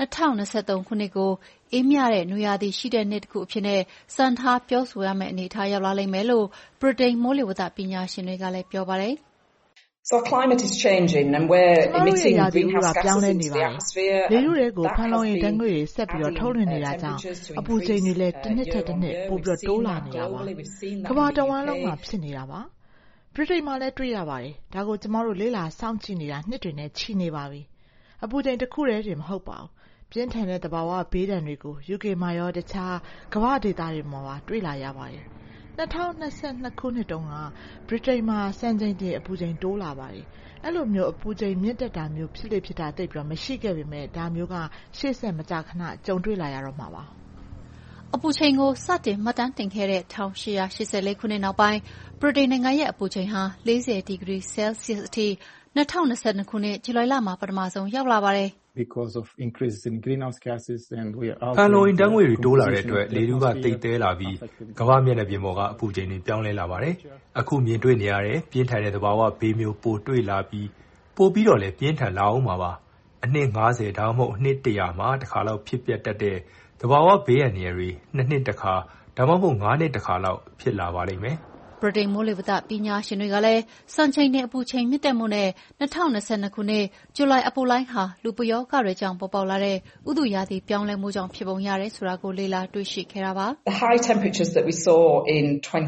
2023 ခုနှစ်ကိုအေးမြတဲ့နွေရာသီရှိတဲ့နှစ်တစ်ခုအဖြစ်နဲ့စံထားပြောဆိုရမယ့်အနေအထားရောက်လာလိမ့်မယ်လို့ဗြိတိန်မိုးလေဝသပညာရှင်တွေကလည်းပြောပါတယ်။ So climate is changing and we're emitting greenhouse gases into the atmosphere. လေထုတွေကိုဖန်လုံအိမ်ဓာတ်ငွေ့တွေဆက်ပြီးထုတ်လွှင့်နေတာကြောင့်အပူချိန်တွေလည်းတစ်နှစ်ထက်တစ်နှစ်ပိုပြီးတိုးလာနေတာပါ။ကမ္ဘာတဝန်းလုံးမှာဖြစ်နေတာပါ။ဗြိတိန်မှာလည်းတွေ့ရပါတယ်။ဒါကိုကျမတို့လေ့လာစောင့်ကြည့်နေတာနှစ်တွေနဲ့ချီနေပါပြီ။အပူချိန်တစ်ခုတည်းတင်မဟုတ်ပါဘူး။ပြင်းထန်တဲ့သဘာဝဘေးဒဏ်တွေကို UK မှာရောတခြားကမ္ဘာဒေသတွေမှာပါတွေ့လာရပါတယ်။2022 ခုနှစ်တုန်းကဗြိတိန်မှာစံချိန်တင်အပူချိန်တိုးလာပါတယ်။အဲ့လိုမျိုးအပူချိန်မြင့်တက်တာမျိုးဖြစ်လေဖြစ်တာသိပြီးမရှိခဲ့ပေမဲ့ဒါမျိုးကရှေ့ဆက်မကြာခဏကြုံတွေ့လာရတော့မှာပါ။အပူချိန်ကိုစတင်မှတ်တမ်းတင်ခဲ့တဲ့1884ခုနှစ်နောက်ပိုင်းဗြိတိန်နိုင်ငံရဲ့အပူချိန်ဟာ40ဒီဂရီဆဲလ်စီယပ်စ်အထိ2022ခုနှစ်ဇူလိုင်လမှာပထမဆုံးရောက်လာပါတယ်။ Because of increases in greenhouse gases and we are ဖန်လုံအိမ်ဓာတ်ငွေ့တွေတိုးလာတဲ့အတွက်လေထုကတိတ်တဲလာပြီးကမ္ဘာမျက်နှာပြင်ပေါ်ကအပူချိန်တွေပြောင်းလဲလာပါတယ်။အခုမြင်တွေ့နေရတဲ့ပြင်းထန်တဲ့သဘာဝဘေးမျိုးပိုတွေ့လာပြီးပိုပြီးတော့လည်းပြင်းထန်လာအောင်ပါ။ဒအနှစ် 50 ဒါမှမဟုတ်အနှစ် 100 မှာတစ်ခါလောက်ဖြစ်ပျက်တတ်တဲ့သဘာဝဘေးအန္တရာယ်တွေ2 နှစ်တစ်ခါဒါမှမဟုတ်5 နှစ်တစ်ခါလောက်ဖြစ်လာပါလိမ့်မယ်။ဗြိတိန်မိုးလေဝသပညာရှင်တွေကလည်းစံချိန်တင်အပူချိန်မြင့်တက်မှုနဲ့2022ခုနှစ်ဇူလိုင်အပူလှိုင်းဟာလူပယောဂတွေကြောင့်ပေါ်ပေါက်လာတဲ့ဥတုရာသီပြောင်းလဲမှုကြောင့်ဖြစ်ပုံရတယ်ဆိုတာကိုလေ့လာတွေ့ရှိခဲ့တာပါ။ The high temperatures that we saw in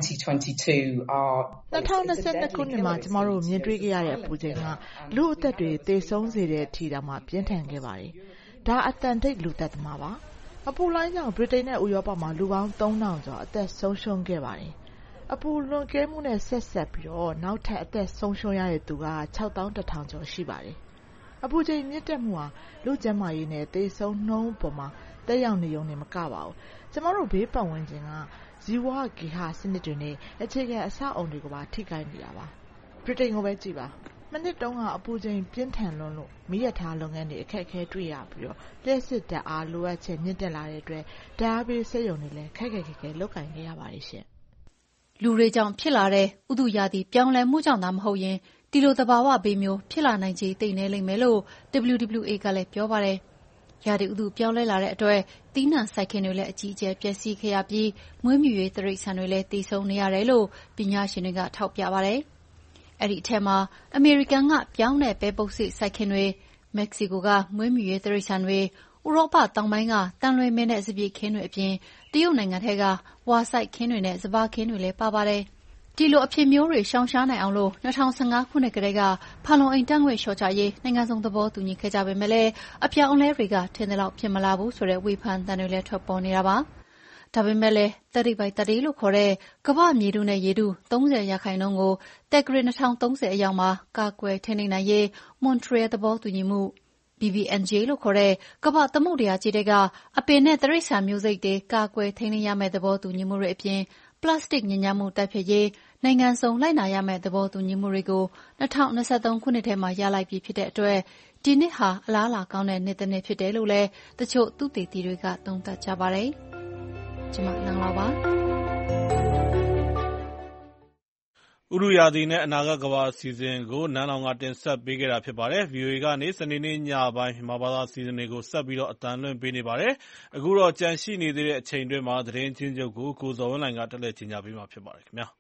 2022 are 2022ခုနှစ်မှာကျမတို့မြင်တွေ့ခဲ့ရတဲ့အပူချိန်ကလူအသက်တွေသေဆုံးစေတဲ့အထိတောင်မှပြင်းထန်ခဲ့ပါတယ်။ဒါအတန်ထိပ်လူသက်သမားပါ။အပူလှိုင်းကြောင့်ဗြိတိန်နဲ့ဥရောပမှာလူပေါင်း 3000 ကျော်အသက်ဆုံးရှုံးခဲ့ပါတယ်။အပူလွန်ကဲမှုနဲ့ဆက်ပြီးတော့နောက်ထပ်အသက်ဆုံးရှုံးရတဲ့သူက 61,000 ကျော်ရှိပါတယ်။အပူချိန်မြင့်တက်မှုဟာလူကျန်းမာရေးနဲ့သေဆုံးနှုန်းပေါ်မှာသက်ရောက်နေုံနဲ့မကပါဘူး။ကျမတို့ဘေးပတ်ဝန်းကျင်ကဇီဝဂေဟစနစ်တွေနဲ့အခြေခံအဆောက်အအုံတွေကိုပါထိခိုက်နေတာပါ။ဗြိတိန်ကိုပဲကြည့်ပါ။မနှစ်တုန်းကအပူချိန်ပြင်းထန်လွန်းလို့မီးရထားလုပ်ငန်းတွေအခက်အခဲတွေ့ရပြီးတော့လျှပ်စစ်ဓာတ်အားလိုအပ်ချက်မြင့်တက်လာတဲ့အတွက်ဓာတ်အားပေးစက်ရုံတွေလည်းခက်ခဲလုပ်ကိုင်ခဲ့ရပါတယ်ရှင်။လူတွေကြောင့်ဖြစ်လာတဲ့ဥတုရာသီပြောင်းလဲမှုကြောင့်သာမဟုတ်ရင်ဒီလိုသဘာဝဘေးမျိုးဖြစ်လာနိုင်ခြေသိပ်နည်းလိမ့်မယ်လို့ WWA ကလည်းပြောပါတယ်။ရာသီဥတုပြောင်းလဲလာတဲ့အတွက်သီးနှံစိုက်ခင်းတွေလည်းအကြီးအကျယ်ပျက်စီးခဲ့ရပြီးမွေးမြူရေးတိရစ္ဆာန်တွေလည်းသေဆုံးနေရတယ်လို့ပညာရှင်တွေကထောက်ပြပါတယ်။အဲ့ဒီအထက်မှာအမေရိကန်ကပြောင်းတဲ့ပဲပုပ်စိစိုက်ခင်းတွေမက္ကဆီကိုကမွေးမြူရေးတိရစ္ဆာန်တွေဥရောပတောင်ပိုင်းကတန်လွင်မင်းနဲ့စပည့်ခင်းတွေအပြင်တရုတ်နိုင်ငံထဲကဝါစိုက်ခင်းတွေနဲ့စပါးခင်းတွေလည်းပါပါတယ်။ဒီလိုအဖြစ်မျိုးတွေရှောင်ရှားနိုင်အောင်လို့2015ခုနှစ်ကတည်းကဖန်လုံအိမ်ဓာတ်ငွေ့လျှော့ချရေးနိုင်ငံစုံသဘောတူညီခဲ့ကြပေမဲ့လည်းအပြောင်းအလဲတွေကထင်သလောက်ဖြစ်မလာဘူးဆိုတဲ့ဝေဖန်သံတွေလည်းထွက်ပေါ်နေတာပါ။ဒါပေမဲ့လည်း30 by 30လို့ခေါ်တဲ့ကမ္ဘာမြေထုနဲ့ရေထု 30% ကိုတက်ဂရစ်2030အရောက်မှာကာကွယ်ထိန်းသိမ်းနိုင်ရေးမွန်ထရီယယ်သဘောတူညီမှုBBNJ လို့ခေါ်တဲ့ကမ္ဘာသမုဒ္ဒရာကြီးတွေကအပင်နဲ့တိရစ္ဆာန်မျိုးစိတ်တွေကာကွယ်ထိန်းသိမ်းရမယ့်သဘောတူညီမှုတွေအပြင်ပလတ်စတစ်ညစ်ညမ်းမှုတိုက်ဖျက်ရေးနိုင်ငံစုံလိုက်နာရမယ့်သဘောတူညီမှုတွေကို2023ခုနှစ်ထဲမှာရလိုက်ပြီဖြစ်တဲ့အတွက်ဒီနှစ်ဟာအလားအလာကောင်းတဲ့နှစ်တစ်နှစ်ဖြစ်တယ်လို့လည်းတချို့သုတေသီတွေကသုံးသပ်ကြပါတယ်။ကျွန်မနန်းလာပါဥတုရာသီနဲ့အနာဂတ်ကမ္ဘာအစီအစဉ်ကိုနန်းလောင်ကတင်ဆက်ပေးခဲ့တာဖြစ်ပါတယ်။ VOA ကနေစနေနေ့ညပိုင်းမြန်မာဘာသာအစီအစဉ်တွေကိုဆက်ပြီးတော့အသံလွှင့်ပေးနေပါတယ်။အခုတော့ကြန့်ရှိနေသေးတဲ့အချိန်တွင်းမှာသတင်းချင်းချုပ်ကိုကိုဇော်ဝင်းလှိုင်ကတက်လက်ချင်ကြပေးမှာဖြစ်ပါတယ်ခင်ဗျာ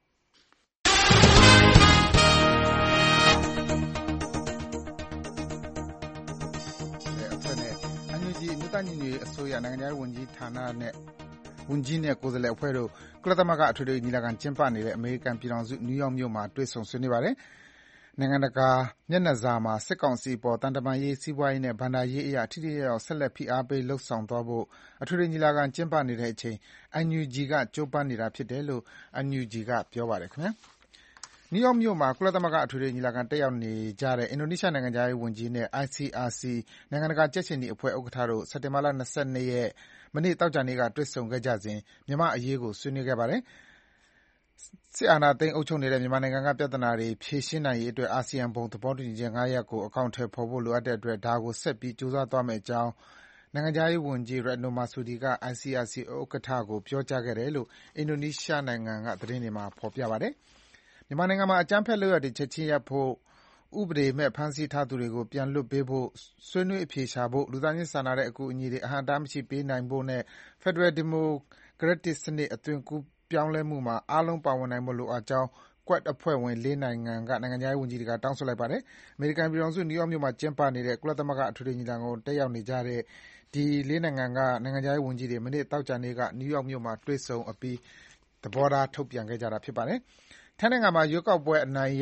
။အဖွဲ့နဲ့ NUG မြစ်တညီညွတ်ရေးအစိုးရနိုင်ငံခြားရေးဝန်ကြီးဌာနနဲ့ဝန်ကြီးနဲ့ကိုယ်စားလှယ်အဖွဲ့တို့ကုလသမဂ္ဂအထွေထွေညီလာခံကျင်းပနေတဲ့အမေရိကန်ပြည်ထောင်စုနယူးယောက်မြို့မှာတွေ့ဆုံဆွေးနွေးပါတယ်။နိုင်ငံတကာမျက်နှာစာမှာစစ်ကောင်စီအပေါ်သံတမန်ရေး၊စီးပွားရေးနဲ့ဘဏ္ဍာရေးအရထိထိရောက်ရောက်ဆက်လက်ဖိအားပေးလုပ်ဆောင်သွားဖို့အထွေထွေညီလာခံကျင်းပနေတဲ့အချိန် NUG ကကြိုးပမ်းနေတာဖြစ်တယ်လို့ NUG ကပြောပါတယ်ခင်ဗျာ။နယူးယောက်မြို့မှာကုလသမဂ္ဂအထွေထွေညီလာခံတက်ရောက်နေကြတဲ့အင်ဒိုနီးရှားနိုင်ငံခြားရေးဝန်ကြီးနဲ့ ICRC နိုင်ငံတကာကြက်ခြေနီအဖွဲ့ဥက္ကဋ္ဌတို့စက်တင်ဘာလ22ရက်မနေ့သောကြာနေ့ကတွေ့ဆုံခဲ့ကြစဉ်မြန်မာ့အရေးကိုဆွေးနွေးခဲ့ပါတယ်။စစ်အာဏာသိမ်းအုပ်ချုပ်နေတဲ့မြန်မာနိုင်ငံကပြဿနာတွေဖြေရှင်းနိုင်ရေးအတွက်အာဆီယံဘုံသဘောတူညီချက်5ရပ်ကိုအကောင်အထည်ဖော်ဖို့လိုအပ်တဲ့အတွက်ဒါကိုဆက်ပြီးကြိုးစားသွားမယ့်အကြောင်းနိုင်ငံခြားရေးဝန်ကြီး Retno Marsudi က ICRC ဥက္ကဋ္ဌကိုပြောကြားခဲ့တယ်လို့အင်ဒိုနီးရှားနိုင်ငံကသတင်းတွေမှာဖော်ပြပါတယ်။မြန်မာနိုင်ငံမှာအကြမ်းဖက်လုပ်ရပ်တွေချက်ချင်းရပ်ဖို့ဥပဒေမဲ့ဖမ်းဆီးထားသူတွေကိုပြန်လွှတ်ပေးဖို့ဆွေးနွေးအဖြေရှာဖို့လူသားချင်းစာနာတဲ့အကူအညီတွေအဟန့်အတားမရှိပေးနိုင်ဖို့နဲ့ဖက်ဒရယ်ဒီမိုကရက်တစ်စနစ်အသွင်ကူးပြောင်းလဲမှုမှာအားလုံးပါဝင်နိုင်ဖို့လိုအပ်ကြောင်း QUAD အဖွဲ့ဝင်4နိုင်ငံကနိုင်ငံခြားရေးဝန်ကြီးတွေကတောင်းဆိုလိုက်ပါတယ်။အမေရိကန်ပြည်ထောင်စုနယူးယောက်မြို့မှာကျင်းပနေတဲ့ကုလသမဂ္ဂအထွေထွေညီလာခံကိုတက်ရောက်နေကြတဲ့ဒီ4နိုင်ငံကနိုင်ငံခြားရေးဝန်ကြီးတွေမနေ့သောကြာနေ့ကနယူးယောက်မြို့မှာတွေ့ဆုံအပြီးသဘောထားထုတ်ပြန်ခဲ့ကြတာဖြစ်ပါတယ်။ထိုင်းနိုင်ငံမှာရွေးကောက်ပွဲအနိုင်ရ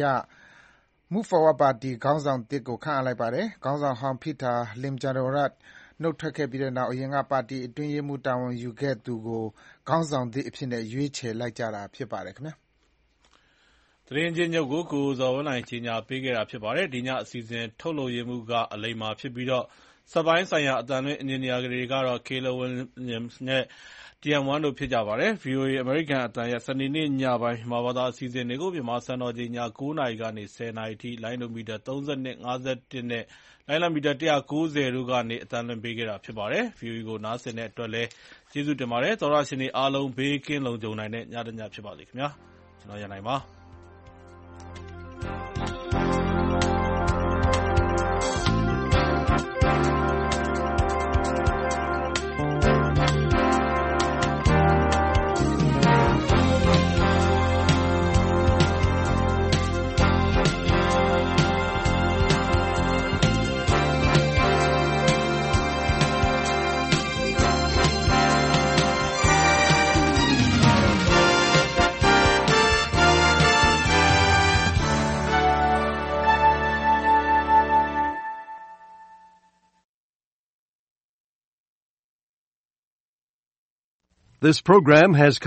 Move Forward ပါတီခေါင်းဆောင်သစ်ကိုခန့်အပ်လိုက်ပါတယ်။ခေါင်းဆောင်ဟောင်း Pita Limjaroenrat နုတ်ထွက်ခဲ့ပြီးတဲ့နောက်အရင်ကပါတီအတွင်းရေးမှူးတာဝန်ယူခဲ့သူကိုခေါင်းဆောင်သစ်အဖြစ်ရွေးချယ်လိုက်ကြတာဖြစ်ပါတယ်ခင်ဗျာ။သတင်းချင်းချုပ်ကိုကိုဇော်ဝင်းလှိုင်ကြီးညာပေးခဲ့တာဖြစ်ပါတယ်။ဒီညအစီအစဉ်ထုတ်လုပ်ရမှုကအလိမ္မာဖြစ်ပြီးတော့စပိုင်းဆိုင်ရာအတန်လွင့်အင်ဂျင်နီယာတွေကတော့ Kayla Williams နဲ့ TM1 တို့ဖြစ်ကြပါတယ်။ VOA အမေရိကန်အသံရဲ့စနေနေ့ညပိုင်းမြန်မာဘာသာအစီအစဉ်တွေကိုမြန်မာစံတော်ချိန်ည9:00နာရီကနေ10:00နာရီထိလိုင်းဒိုမီတာ32 51နဲ့လိုင်းလံမီတာ190တို့ကနေအသံလွှင့်ပေးခဲ့တာဖြစ်ပါတယ်။ VOA ကိုနားဆင်တဲ့အတွက်လည်းကျေးဇူးတင်ပါတယ်။သောတရှင်တွေအားလုံးဘေးကင်းလုံခြုံနိုင်တဲ့ညတစ်ညဖြစ်ပါစေခင်ဗျာ။ကျွန်တော်ရန်နိုင်ပါ။ This program has